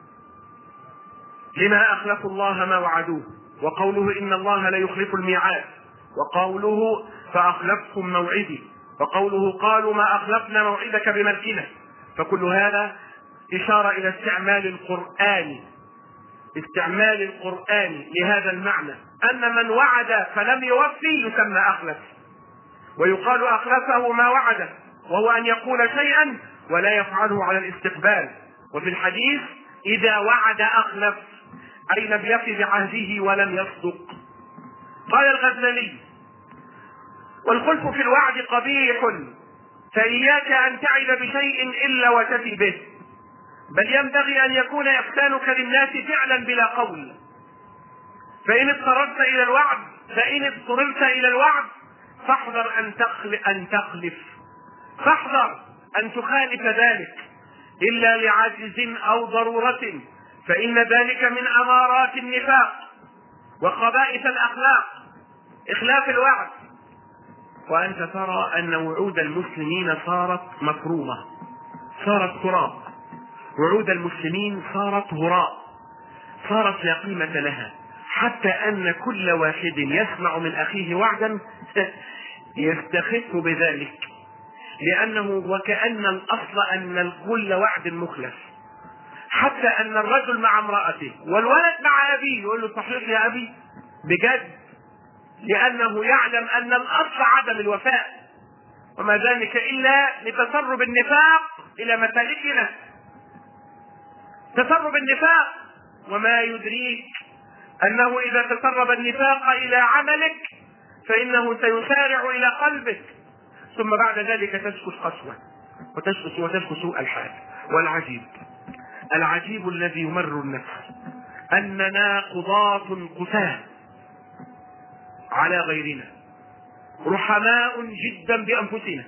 لما أخلفوا الله ما وعدوه، وقوله إن الله لا يخلف الميعاد، وقوله فأخلفتم موعدي، وقوله قالوا ما أخلفنا موعدك بملكنا. فكل هذا إشارة إلى استعمال القرآن استعمال القرآن لهذا المعنى، أن من وعد فلم يوفي يسمى أخلف. ويقال أخلفه ما وعده، وهو أن يقول شيئا ولا يفعله على الاستقبال. وفي الحديث: إذا وعد أخلف، أي لم يف بعهده ولم يصدق. قال الغزالي: والخلف في الوعد قبيح، فإياك أن تعد بشيء إلا وتفي به، بل ينبغي أن يكون إحسانك للناس فعلا بلا قول. فإن اضطررت إلى الوعد فإن اضطررت إلى الوعد فاحذر أن تخلف, أن تخلف فاحذر أن تخالف ذلك إلا لعجز أو ضرورة، فإن ذلك من أمارات النفاق وخبائث الأخلاق، إخلاف الوعد. وأنت ترى أن وعود المسلمين صارت مكرومة، صارت تراب، وعود المسلمين صارت هراء، صارت لا قيمة لها، حتى أن كل واحد يسمع من أخيه وعدا يستخف بذلك، لأنه وكأن الأصل أن كل وعد مخلف، حتى أن الرجل مع امرأته والولد مع أبيه يقول له صحيح يا أبي بجد، لأنه يعلم أن الأصل عدم الوفاء، وما ذلك إلا لتسرب النفاق إلى مسالكنا، تسرب النفاق. وما يدريك أنه إذا تسرب النفاق إلى عملك فإنه سيسارع إلى قلبك، ثم بعد ذلك تسكت قسوة وتسكت وتسكت سوء الحال. والعجيب العجيب الذي يمر النفس أننا قضاة قساة على غيرنا، رحماء جدا بأنفسنا،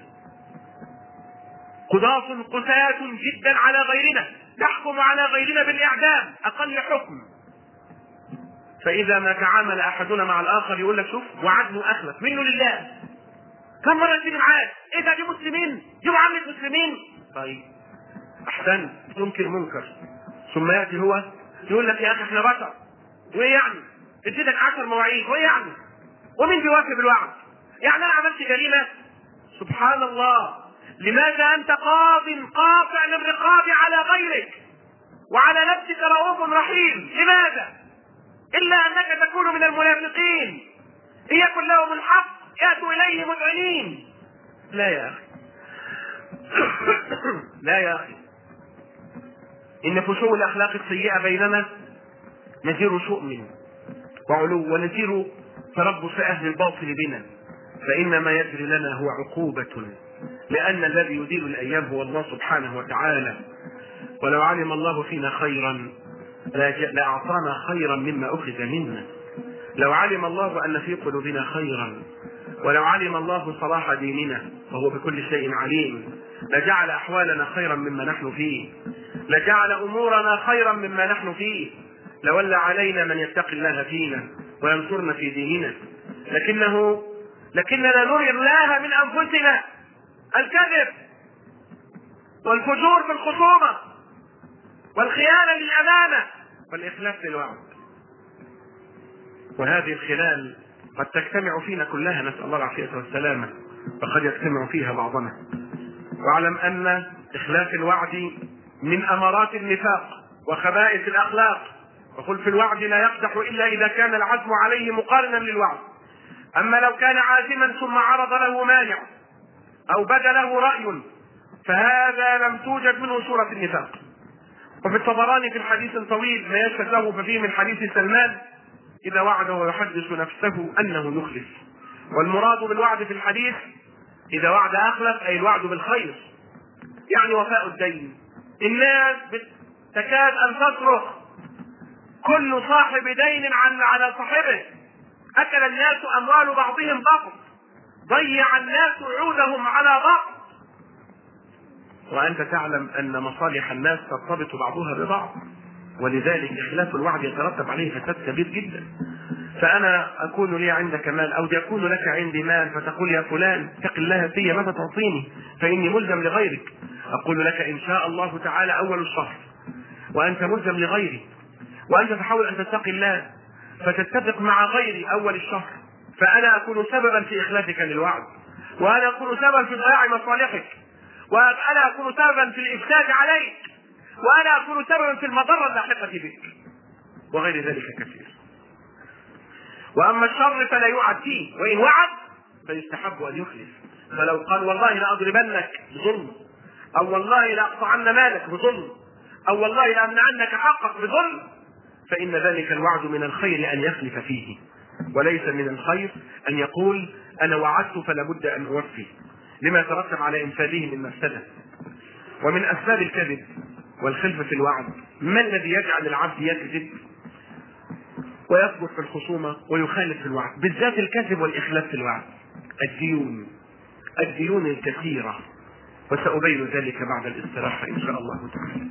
قضاة قساة جدا على غيرنا، نحكم على غيرنا بالإعدام أقل حكم. فإذا ما تعامل أحدنا مع الآخر يقول لك شوف وعدنا أخلف منه لله، كم مرة تيجي معاك إيه ده، دي مسلمين، دي معاملة مسلمين. طيب أحسن تنكر منكر، ثم يأتي هو يقول لك يا أخي احنا بشر، وإيه يعني اديتك عشر مواعيد، وإيه يعني ومين بيوافق بالوعد؟ يعني أنا عملت جريمة؟ سبحان الله، لماذا أنت قاض قاطع للرقاب على غيرك وعلى نفسك رؤوف رحيم؟ لماذا؟ إلا أنك تكون من المنافقين، إن يكن لهم الحق يأتوا إليه مذعنين. لا يا أخي لا يا أخي، إن فشو الأخلاق السيئة بيننا نزير شؤم وعلو، ونزير تربص أهل الباطل بنا، فإن ما يجري لنا هو عقوبة، لأن الذي يدير الأيام هو الله سبحانه وتعالى. ولو علم الله فينا خيرا لأعطانا خيرا مما أخذ منا، لو علم الله أن في قلوبنا خيرا، ولو علم الله صلاح ديننا وهو بكل شيء عليم، لجعل أحوالنا خيرا مما نحن فيه، لجعل أمورنا خيرا مما نحن فيه، لولى علينا من يتقي الله فينا وينصرنا في ديننا. لكنه لكننا نري الله من أنفسنا الكذب والفجور في الخصومة والخيانة للأمانة والإخلاف للوعد. وهذه الخلال قد تجتمع فينا كلها، نسأل الله العافية والسلامة، وقد يجتمع فيها بعضنا. واعلم أن إخلاف الوعد من أمارات النفاق وخبائث الأخلاق، وقل في الوعد لا يقدح إلا إذا كان العزم عليه مقارنا للوعد. أما لو كان عازما ثم عرض له مانع أو بدا له رأي فهذا لم توجد منه صورة النفاق. وفي الطبراني في الحديث طويل ما يشهد له ففيه من حديث سلمان إذا وعد ويحدث نفسه أنه يخلف. والمراد بالوعد في الحديث إذا وعد أخلف أي الوعد بالخير، يعني وفاء الدين. الناس تكاد أن تصرخ كل صاحب دين على صاحبه، أكل الناس أموال بعضهم بعض، ضيع الناس وعودهم على بعض، وأنت تعلم أن مصالح الناس ترتبط بعضها ببعض، ولذلك إخلاف الوعد يترتب عليه فساد كبير جدا. فأنا أكون لي عندك مال أو يكون لك عندي مال فتقول يا فلان اتق الله في ماذا تعطيني فإني ملزم لغيرك، أقول لك إن شاء الله تعالى أول الشهر وأنت ملزم لغيري، وأنت تحاول أن تتقي الله فتتفق مع غيري أول الشهر، فأنا أكون سببا في إخلافك للوعد، وأنا أكون سببا في ضياع مصالحك، وأنا أكون سببا في الإفساد عليك، وأنا أكون سببا في المضرة اللاحقة بك، وغير ذلك كثير. وأما الشر فلا يوعد فيه، وإن وعد فيستحب أن يخلف. فلو قال والله لأضربنك بظلم، أو والله لأقطعن مالك بظلم، أو والله لأمنعنك حقك بظلم، فإن ذلك الوعد من الخير أن يخلف فيه، وليس من الخير أن يقول أنا وعدت فلا بد أن أوفي، لما يترتب على إنفاذه من مفسدة. ومن أسباب الكذب والخلف في الوعد ما الذي يجعل العبد يكذب ويثبت في الخصومة ويخالف في الوعد، بالذات الكذب والإخلاف في الوعد. الديون الديون الكثيرة، وسأبين ذلك بعد الاستراحة إن شاء الله تعالى.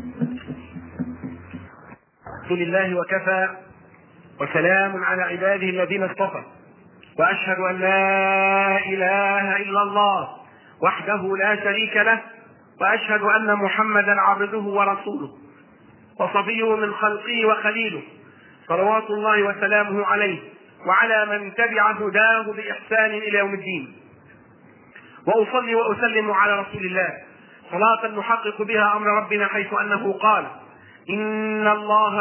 الحمد لله وكفى، وسلام على عباده الذين اصطفى، وأشهد أن لا إله إلا الله وحده لا شريك له، وأشهد أن محمدا عبده ورسوله وصفيه من خلقه وخليله، صلوات الله وسلامه عليه وعلى من تبع هداه بإحسان إلى يوم الدين. وأصلي وأسلم على رسول الله صلاة نحقق بها أمر ربنا، حيث أنه قال: إن الله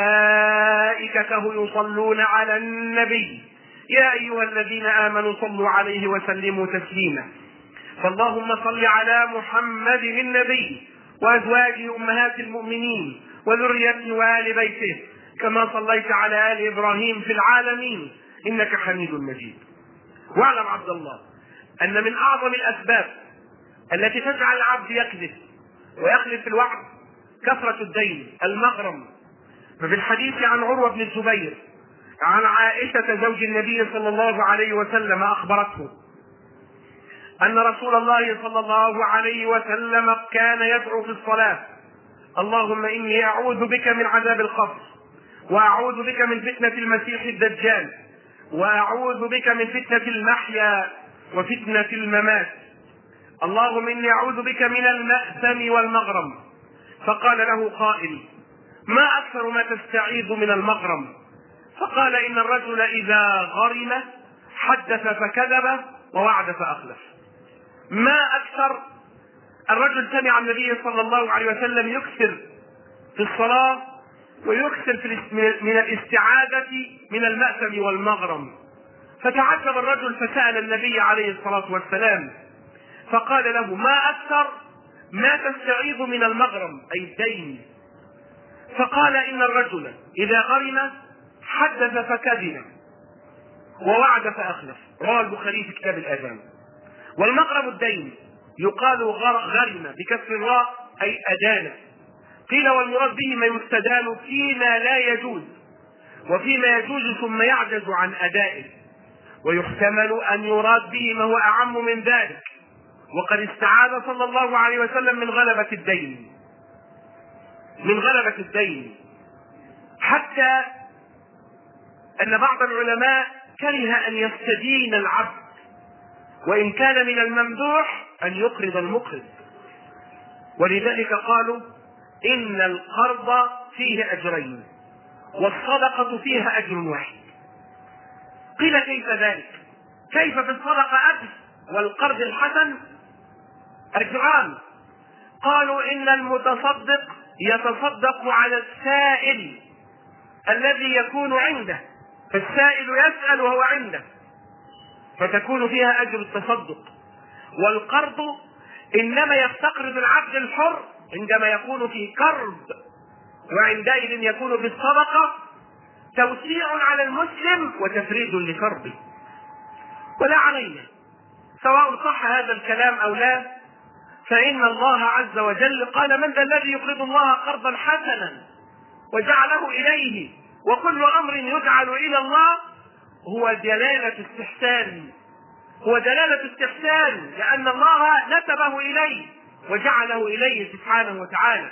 وملائكته يصلون على النبي يا أيها الذين آمنوا صلوا عليه وسلموا تسليما. فاللهم صل على محمد النبي وأزواجه أمهات المؤمنين وذريته وآل بيته، كما صليت على آل إبراهيم في العالمين إنك حميد مجيد. واعلم عبد الله أن من أعظم الأسباب التي تجعل العبد يكذب ويخلف في الوعد كثرة الدين، المغرم. ففي الحديث عن عروة بن الزبير عن عائشة زوج النبي صلى الله عليه وسلم أخبرته أن رسول الله صلى الله عليه وسلم كان يدعو في الصلاة: اللهم إني أعوذ بك من عذاب القبر، وأعوذ بك من فتنة المسيح الدجال، وأعوذ بك من فتنة المحيا وفتنة الممات، اللهم إني أعوذ بك من المأثم والمغرم. فقال له قائل: ما أكثر ما تستعيذ من المغرم؟ فقال: إن الرجل إذا غرم حدث فكذب ووعد فأخلف. ما أكثر الرجل سمع النبي صلى الله عليه وسلم يكثر في الصلاة ويكثر في من الاستعاذة من المأثم والمغرم، فتعجب الرجل فسأل النبي عليه الصلاة والسلام فقال له: ما أكثر ما تستعيذ من المغرم أي الدين؟ فقال: إن الرجل إذا غرم حدث فكذب ووعد فأخلف. رواه البخاري في كتاب الآذان. والمغرم الدين يقال غرم بكسر الراء أي أدان. قيل والمراد به ما يستدان فيما لا يجوز وفيما يجوز ثم يعجز عن أدائه، ويحتمل أن يراد به ما هو أعم من ذلك، وقد استعاذ صلى الله عليه وسلم من غلبة الدين من غلبة الدين حتى أن بعض العلماء كره أن يستدين العبد، وإن كان من الممدوح أن يقرض المقرض، ولذلك قالوا إن القرض فيه أجرين والصدقة فيها أجر واحد. قيل: كيف ذلك؟ كيف في الصدقة أجر والقرض الحسن أجران؟ قالوا: إن المتصدق يتصدق على السائل الذي يكون عنده، فالسائل يسأل وهو عنده، فتكون فيها أجر التصدق. والقرض إنما يستقرض العبد الحر عندما يكون في كرب، وعندئذ يكون في الصدقة توسيع على المسلم وتفريج لكربه. ولا علينا سواء صح هذا الكلام أو لا، فإن الله عز وجل قال: من ذا الذي يقرض الله قرضا حسنا وجعله إليه، وكل أمر يجعل إلى الله هو دلالة استحسان هو دلالة استحسان لأن الله نسبه إليه وجعله إليه سبحانه وتعالى.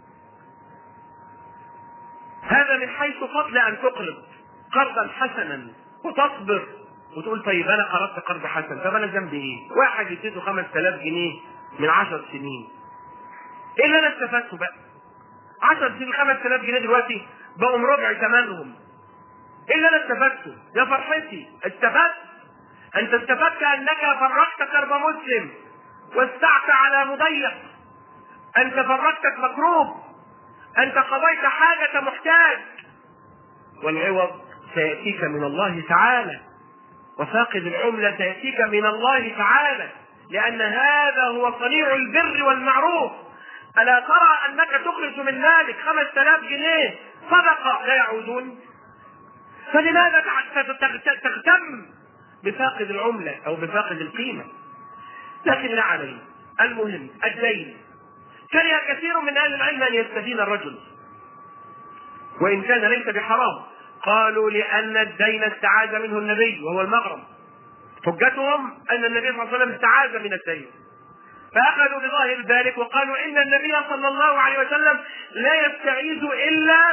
هذا من حيث فضل أن تقرض قرضا حسنا وتصبر وتقول: طيب أنا قرضت قرض حسن، طب أنا ذنبي إيه؟ واحد يديته خمس آلاف جنيه من عشر سنين، إيه اللي أنا استفدته بقى؟ عشر سنين خمس آلاف جنيه دلوقتي بقوا ربع ثمنهم. إيه اللي أنا استفدته؟ يا فرحتي استفدت. أنت استفدت أنك فرجت كرب مسلم واستعت على مضيق، أنت فرجت مكروب، أنت قضيت حاجة محتاج، والعوض سيأتيك من الله تعالى، وفاقد العملة سيأتيك من الله تعالى، لأن هذا هو صنيع البر والمعروف. ألا ترى أنك تخرج من مالك خمسة آلاف جنيه صدقة لا يعودون؟ فلماذا تهتم بفاقد العملة أو بفاقد القيمة؟ لكن لا عليه. المهم الدين. كره كثير من أهل العلم أن يستدين الرجل وإن كان ليس بحرام. قالوا: لأن الدين استعاذ منه النبي وهو المغرم، حجتهم ان النبي صلى الله عليه وسلم استعاذ من الدين، فاخذوا بظاهر ذلك وقالوا ان النبي صلى الله عليه وسلم لا يستعيذ الا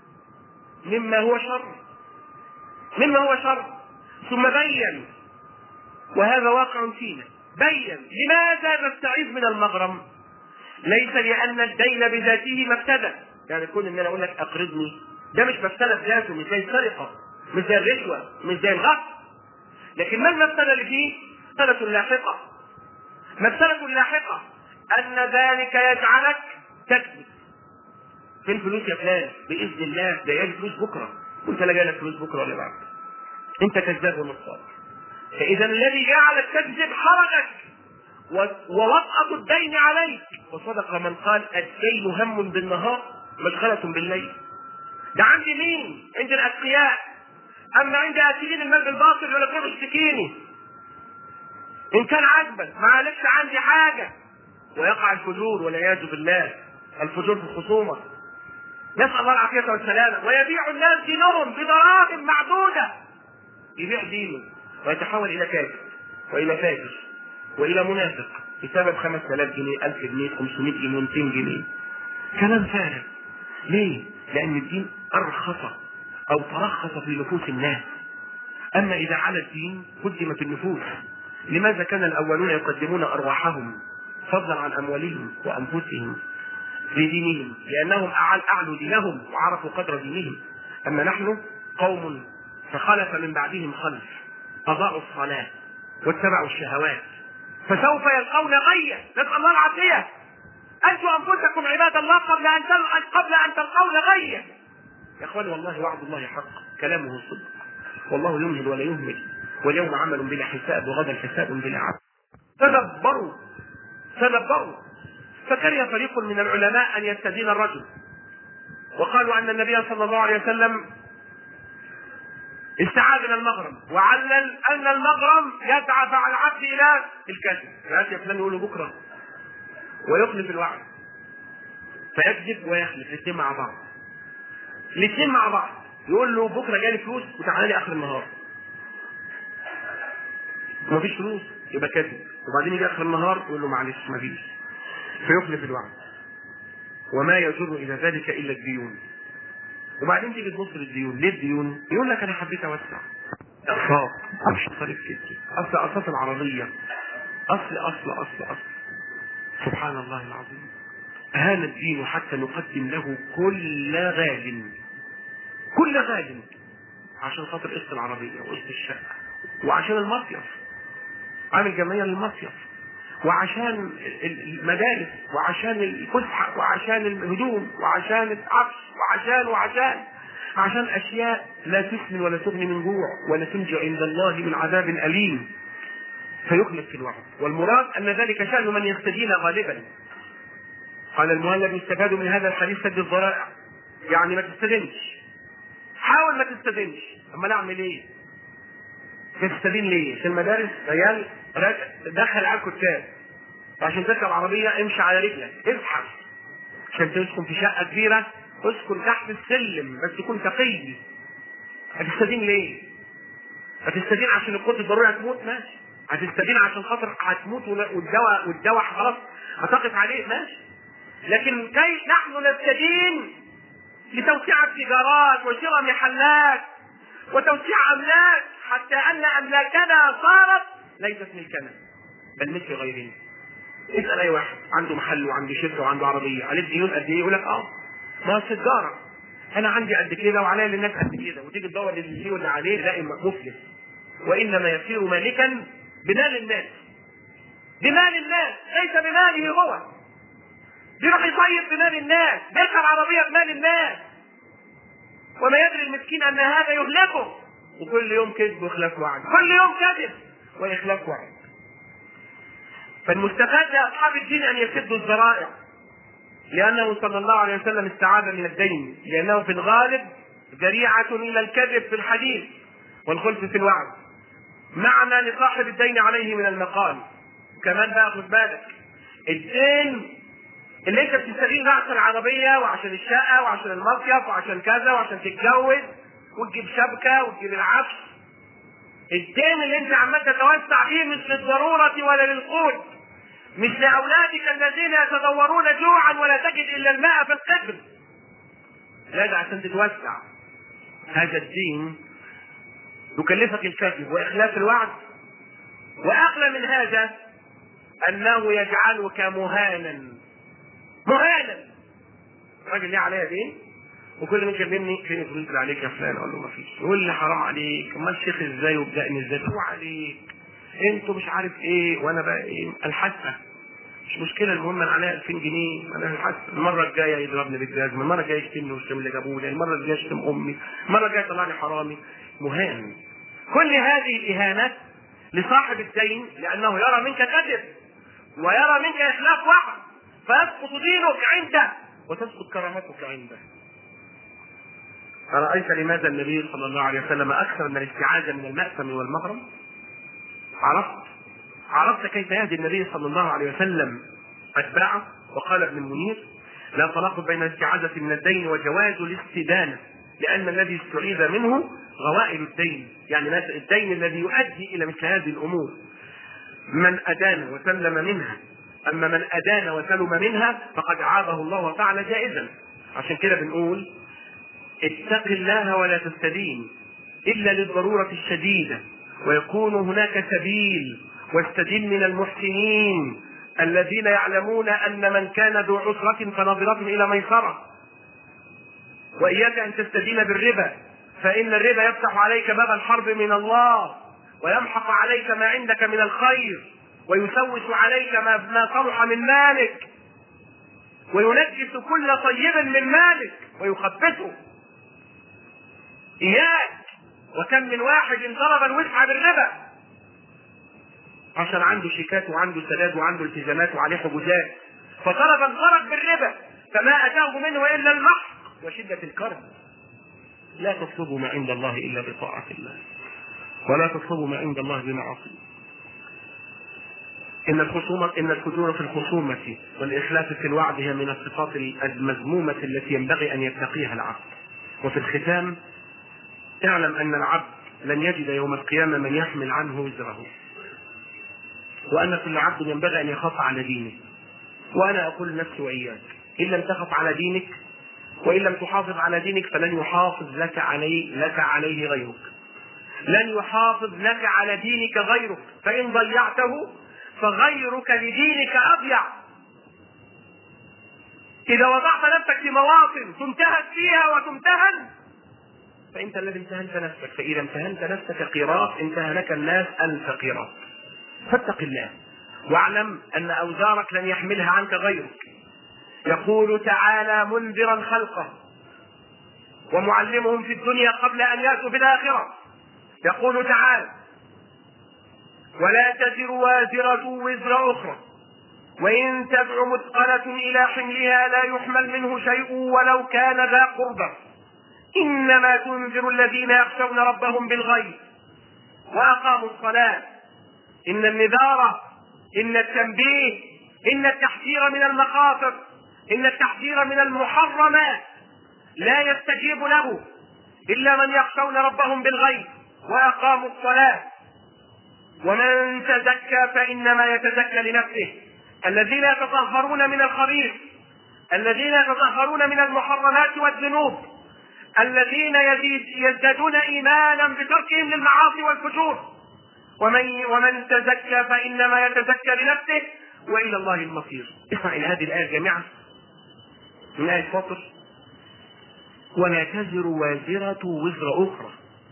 مما هو شر، مما هو شر. ثم بين، وهذا واقع فينا، بين لماذا نستعيذ من المغرم. ليس لان الدين بذاته مفسده، يعني كون ان انا اقول لك اقرضني ده مش مفسده بذاته، مش زي السرقه، مش زي الرشوه، مش زي الغصب، لكن ما المفسده اللي فيه؟ مفسده لاحقه. مفسده لاحقه ان ذلك يجعلك تكذب. فين فلوس يا فلان؟ باذن الله ده جاي فلوس بكره، وانت لا جالك فلوس بكره ولا بعد، انت كذاب ونصاب. فاذا الذي جعلك تكذب حرجك ووطأة الدين عليك. وصدق من قال الدين هم بالنهار مشغلة بالليل. ده عند مين؟ عند الاتقياء. اما عند اكلين المال بالباطل يقول لك روح اشتكيني ان كان عاجبك، معلش عندي حاجه. ويقع الفجور والعياذ بالله، الفجور في الخصومه، نسال الله العافيه والسلامه. ويبيع الناس دينهم بدراهم معدوده، يبيع دينه ويتحول الى كافر والى فاجر والى منافق بسبب خمسة آلاف جنيه، ألف جنيه، خمسمائة جنيه، مئتين جنيه. كلام فارغ. ليه؟ لان الدين ارخص او ترخص في نفوس الناس. اما اذا على الدين قدمت النفوس. لماذا كان الاولون يقدمون ارواحهم فضلا عن اموالهم وانفسهم لدينهم؟ لانهم اعلوا دينهم وعرفوا قدر دينهم. اما نحن قوم فخلف من بعدهم خلف اضاعوا الصلاه واتبعوا الشهوات فسوف يلقون غيا. نسال الله العافيه. انتم انفسكم عباد الله قبل ان قبل ان تلقون غيا. يا اخواني والله وعد الله حق، كلامه صدق، والله يمهل ولا يهمل، واليوم عمل بلا حساب وغدا حساب بلا عبد. تدبروا تدبروا. فكره فريق من العلماء ان يستدين الرجل، وقالوا ان النبي صلى الله عليه وسلم استعاذ من المغرم، وعلل ان المغرم يدعى على العبد الى الكذب. ياتي فلان يقول له بكره ويخلف الوعد، فيكذب ويخلف الاثنين مع بعض. الاثنين مع بعض يقول له بكره جالي فلوس وتعالى لي اخر النهار، ومفيش فلوس يبقى كذب. وبعدين يجي اخر النهار يقول له معلش مفيش، فيخلف الوعد. وما يجر الى ذلك الا الديون. وبعدين تيجي تبص للديون، ليه الديون؟ يقول لك انا حبيت اوسع اقساط، مش طريق كده، اصل اقساط العربيه، اصل اصل اصل اصل سبحان الله العظيم. هان الدين حتى نقدم له كل غال، كل غال، عشان خاطر قسط العربيه وقسط الشقه، وعشان المصيف، عامل جمعيه للمصيف، وعشان المدارس، وعشان الفسحه، وعشان الهدوم، وعشان العفش، وعشان وعشان عشان اشياء لا تسمن ولا تغني من جوع ولا تنجي عند الله من عذاب اليم. فيخلف في الوعد. والمراد ان ذلك شأن من يستدين غالبا. قال المؤلف يستفاد من هذا الحديث سد الذرائع، يعني ما تستدينش، حاول ما تستدينش. اما نعمل ايه؟ تستدين ليه؟ في المدارس عيال دخل على الكتاب، عشان تركب عربيه امشي على رجلك، ازحف. عشان تسكن في شقه كبيره اسكن تحت السلم بس تكون تقي. هتستدين ليه؟ هتستدين عشان القوت الضروري هتموت؟ ماشي. هتستدين عشان خاطر هتموت والدواء والدواء خلاص هتقف عليه؟ ماشي. لكن كي نحن نستدين لتوسيع التجارات وشراء محلات وتوسيع املاك، حتى ان املاكنا صارت ليست ملكنا بل ملك غيرنا. اسال اي واحد عنده محل وعنده شركه وعنده عربيه، عليه ديون قد ايه؟ يقول لك اه ما التجاره انا عندي قد كده وعليا للناس قد كده. وتيجي تدور اللي فيه واللي عليه تلاقي مفلس. وانما يصير مالكا بمال الناس، بمال الناس ليس بماله هو. بيروح يطيب بمال الناس، بيركب عربيه بمال الناس، وما يدري المسكين ان هذا يهلكه. وكل يوم كذب واخلاف وعد، كل يوم كذب واخلاف وعد. فالمستفاد لاصحاب الدين ان يسدوا الذرائع، لانه صلى الله عليه وسلم استعاذ من الدين، لانه في الغالب ذريعه الى الكذب في الحديث والخلف في الوعد، معنى لصاحب الدين عليه من المقال. كمان بقى خد بالك، الدين اللي انت بتستفيد عشان العربيه وعشان الشقه وعشان المصيف وعشان كذا وعشان تتجوز وتجيب شبكه وتجيب العفش، الدين اللي انت عمال تتوسع فيه مش للضرورة ولا للقوت، مش لأولادك الذين يتدورون جوعا ولا تجد إلا الماء في القبر، لا ده عشان تتوسع. هذا الدين يكلفك الكذب وإخلاف الوعد، وأغلى من هذا أنه يجعلك مهانا. مهانا. الراجل ليه عليا دين وكل ما يكلمني فين الفلوس اللي عليك يا فلان؟ اقول له ما فيش. يقول لي حرام عليك، امال الشيخ ازاي وبدأني ازاي؟ هو عليك انتوا مش عارف ايه، وانا بقى ايه الحاسه مش مشكله، المهم انا عليا ألفين جنيه انا الحاسه. المره الجايه يضربني بالجزمه، المره الجايه يشتمني ويشتم اللي جابوه لي، المره الجايه يشتم امي، المره الجايه يطلعني حرامي. مهان. كل هذه الاهانات لصاحب الدين لانه يرى منك كذب ويرى منك اخلاف وعد، فيسقط دينك عنده وتسقط كرامتك عنده. أرأيت لماذا النبي صلى الله عليه وسلم أكثر من الاستعاذة من المأثم والمغرم؟ عرفت؟ عرفت كيف يهدي النبي صلى الله عليه وسلم أتباعه؟ وقال ابن المنير: لا تناقض بين الاستعاذة من الدين وجواز الاستدانة، لأن الذي استعيذ منه غوائل الدين، يعني الدين الذي يؤدي إلى مثل هذه الأمور. من أدان وسلم منها، أما من أدان وسلم منها فقد عابه الله وفعل جائزا. عشان كده بنقول: اتق الله ولا تستدين إلا للضرورة الشديدة، ويكون هناك سبيل، واستدين من المحسنين الذين يعلمون أن من كان ذو عسرة فنظرة إلى ميسرة. وإياك أن تستدين بالربا، فإن الربا يفتح عليك باب الحرب من الله، ويمحق عليك ما عندك من الخير، ويسوس عليك ما ما صلح من مالك، وينجس كل طيب من مالك ويخبثه. إياك. وكم من واحد ضرب الوسع بالربا عشان عنده شيكات وعنده سداد وعنده التزامات وعليه حجوزات، فضرب الغرق بالربا فما أتاه منه إلا المحق وشدة الكرب. لا تطلبوا ما عند الله إلا بطاعة الله، ولا تطلبوا ما عند الله بمعاصي. إن الخصومة إن الفجور في الخصومة والإخلاف في الوعد هي من الصفات المذمومة التي ينبغي أن يتقيها العبد. وفي الختام: اعلم أن العبد لن يجد يوم القيامة من يحمل عنه وزره، وأن كل عبد ينبغي أن يخاف على دينه. وأنا أقول لنفسي وإياك: إن لم تخف على دينك وإن لم تحافظ على دينك فلن يحافظ لك عليه لك عليه غيرك، لن يحافظ لك على دينك غيرك، فإن ضيعته فغيرك لدينك أضيع. إذا وضعت نفسك في مواطن تمتهن فيها وتمتهن فأنت الذي امتهنت نفسك، فإذا امتهنت نفسك قيراط امتهنك الناس ألف قيراط. فاتق الله واعلم أن أوزارك لن يحملها عنك غيرك. يقول تعالى منذرا خلقه ومعلمهم في الدنيا قبل أن يأتوا في الآخرة. يقول تعالى: ولا تزر وازرة وزر أخرى وإن تدع مثقلة إلى حملها لا يحمل منه شيء ولو كان ذا قربى إنما تنذر الذين يخشون ربهم بالغيب وأقاموا الصلاة. إن النذار، إن التنبيه، إن التحذير من المخاطر، إن التحذير من المحرمات لا يستجيب له إلا من يخشون ربهم بالغيب وأقاموا الصلاة. ومن تزكى فإنما يتزكى لنفسه. الذين يتطهرون من الخبيث، الذين يتطهرون من المحرمات والذنوب، الذين يزدادون إيمانا بتركهم للمعاصي والفجور. ومن, ومن تزكى فإنما يتزكى لنفسه وإلى الله المصير. اسمع إلى هذه الآية جميعا من آية فاطر: ولا تزر وازرة وزر أخرى.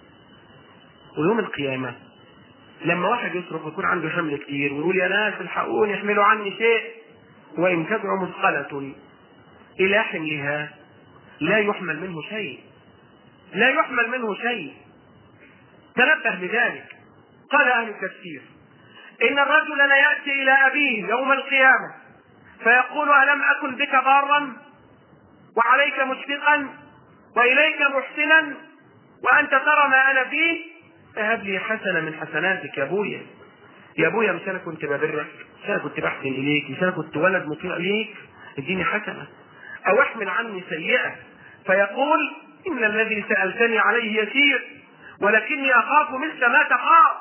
ويوم القيامة لما واحد يصرف ويكون عنده حمل كتير ويقول: يا ناس الحقوني يحملوا عني شيء، وإن تدع مثقلة إلى حملها لا يحمل منه شيء، لا يحمل منه شيء. تنبه لذلك. قال أهل التفسير: إن الرجل لا يأتي إلى أبيه يوم القيامة فيقول: ألم أكن بك بارا وعليك مشفقا وإليك محسنا وأنت ترى ما أنا فيه، فهب لي حسنة من حسناتك يا أبويا. يا أبويا مش أنا كنت ببرك، مش أنا كنت بحسن إليك، مش أنا كنت ولد مطيع ليك، اديني حسنة. أو احمل عني سيئة فيقول: إن الذي سألتني عليه يسير ولكني أخاف مثل ما تخاف.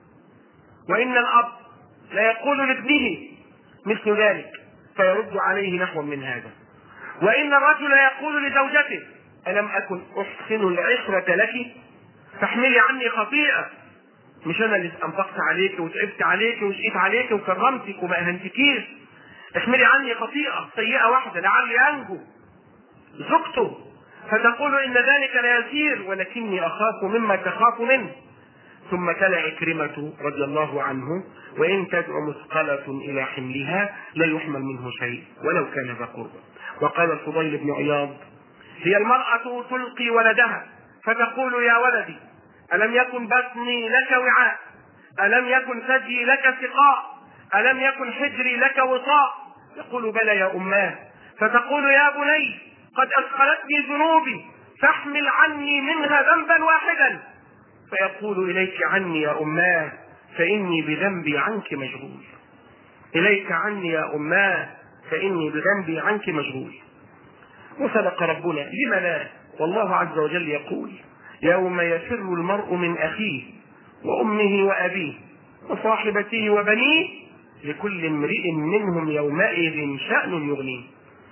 وإن الأب لا يقول لابنه مثل ذلك فيرد عليه نحو من هذا. وإن الرجل يقول لزوجته ألم أكن أحسن العشرة لك فاحملي عني خطيئة، مش أنا اللي أنفقت عليك وتعبت عليك وشقيت عليك وكرمتك وما أهنتكيش، احملي عني خطيئة سيئة واحدة لعلي أنجو. زوجته فتقول إن ذلك لا يسير ولكني أخاف مما تخاف منه. ثم تلا عكرمة رضي الله عنه وإن تدع مثقلة إلى حملها لا يحمل منه شيء ولو كان ذا قربى. وقال الفضيل بن عياض هي المرأة تلقي ولدها فتقول يا ولدي ألم يكن بطني لك وعاء، ألم يكن ثدي لك سقاء، ألم يكن حجري لك وطاء، يقول بلى يا أماه، فتقول يا بني قد أثقلتني ذنوبي فاحمل عني منها ذنبا واحدا، فيقول إليك عني يا أماه فإني بذنبي عنك مشغول، إليك عني يا أماه فإني بذنبي عنك مشغول. وصدق ربنا لم لا، والله عز وجل يقول يوم يفر المرء من أخيه وأمه وأبيه وصاحبته وبنيه لكل امرئ منهم يومئذ شأن يغنيه.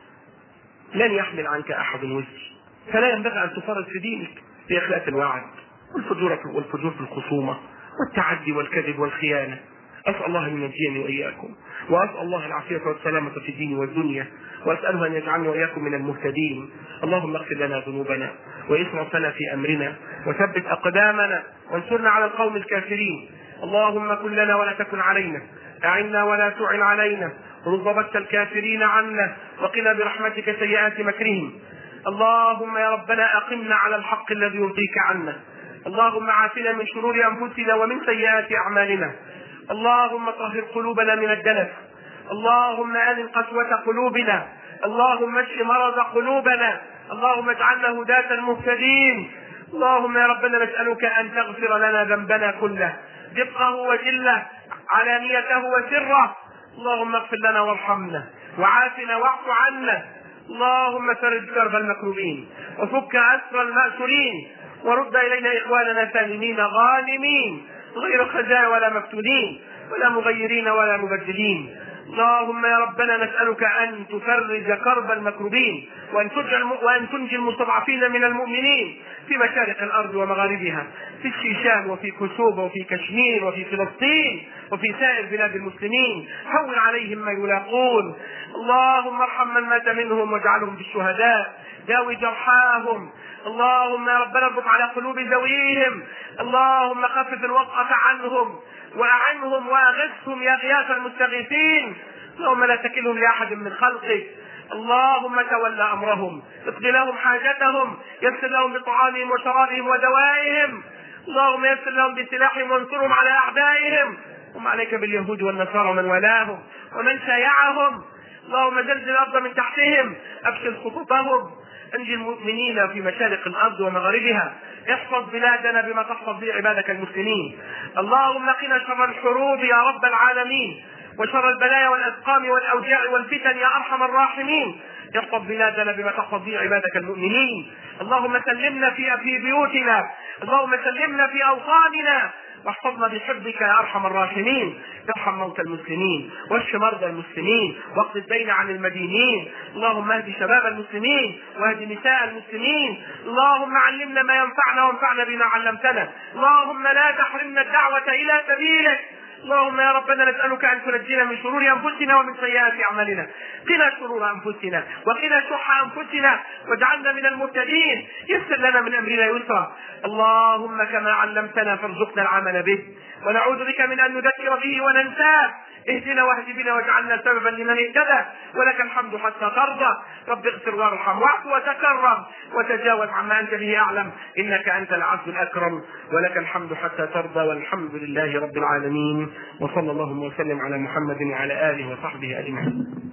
لن يحمل عنك أحد وزر، فلا ينبغي أن تفرط في دينك في إخلاء الوعد والفجور والفجور في الخصومة والتعدي والكذب والخيانة. أسأل الله أن ينجيني وإياكم، وأسأل الله العافية والسلامة في الدين والدنيا، وأسأله أن يجعلني وإياكم من المهتدين. اللهم اغفر لنا ذنوبنا وإسرافنا في أمرنا وثبت أقدامنا وانصرنا على القوم الكافرين. اللهم كن لنا ولا تكن علينا، أعنا ولا تعن علينا، رد بث الكافرين عنا وقنا برحمتك سيئات مكرهم. اللهم يا ربنا أقمنا على الحق الذي يرضيك عنا. اللهم عافنا من شرور أنفسنا ومن سيئات أعمالنا. اللهم طهر قلوبنا من الدنس، اللهم أذن قسوة قلوبنا، اللهم اشف مرض قلوبنا، اللهم اجعلنا هداة مهتدين. اللهم يا ربنا نسألك أن تغفر لنا ذنبنا كله دقه وجله علانيته وسره. اللهم اغفر لنا وارحمنا وعافنا واعف عنا. اللهم فرج كرب المكروبين وفك أسر المأسورين ورد إلينا إخواننا سالمين غانمين غير خزايا ولا مفتونين ولا مغيرين ولا مبدلين. اللهم يا ربنا نسألك أن تفرج كرب المكروبين وأن تنجي المستضعفين من المؤمنين في مشارق الأرض ومغاربها، في الشيشان وفي كسوب وفي كشمير وفي فلسطين وفي سائر بلاد المسلمين. هون عليهم ما يلاقون. اللهم ارحم من مات منهم واجعلهم بالشهداء، داوي جرحاهم. اللهم يا ربنا اربط على قلوب ذويهم. اللهم خفف الوطأة عنهم وأعنهم وأغثهم يا غياث المستغيثين. اللهم لا تكلهم لأحد من خلقك. اللهم تولى أمرهم، اقض لهم حاجتهم، يسر لهم بطعامهم وشرابهم ودوائهم. اللهم يسر لهم بسلاحهم وانصرهم على أعدائهم. ثم عليك باليهود والنصارى ومن والاهم ومن شايعهم. اللهم زلزل الأرض من تحتهم، أبشر خطوطهم، انجي المؤمنين في مشارق الأرض ومغاربها، احفظ بلادنا بما تحفظ به عبادك المسلمين. اللهم قنا شر الحروب يا رب العالمين وشر البلايا والأسقام والأوجاع والفتن يا أرحم الراحمين. احفظ بلادنا بما تحفظ به عبادك المؤمنين. اللهم سلمنا في في بيوتنا، اللهم سلمنا في أوطاننا، واحفظنا بحفظك يا أرحم الراحمين. ارحم موتى المسلمين واشف مرضى المسلمين واقض الدين عن المدينين. اللهم اهد شباب المسلمين واهد نساء المسلمين. اللهم علمنا ما ينفعنا وانفعنا بما علمتنا. اللهم لا تحرمنا الدعوة إلى سبيلك. اللهم يا ربنا نسألك أن تنجينا من شرور أنفسنا ومن سيئات أعمالنا. قنا شرور أنفسنا وقنا شح أنفسنا واجعلنا من المهتدين. يسر لنا من أمرنا يسرا. اللهم كما علمتنا فارزقنا العمل به، ونعوذ بك من أن نذكر به وننساه. اهدنا واهد بنا واجعلنا سببا لمن اهتدى، ولك الحمد حتى ترضى. رب اغفر وارحم واعف وتكرم وتجاوز عما أنت به أعلم، إنك أنت العز الأكرم، ولك الحمد حتى ترضى. والحمد لله رب العالمين، وصلى الله وسلم على محمد وعلى آله وصحبه أجمعين.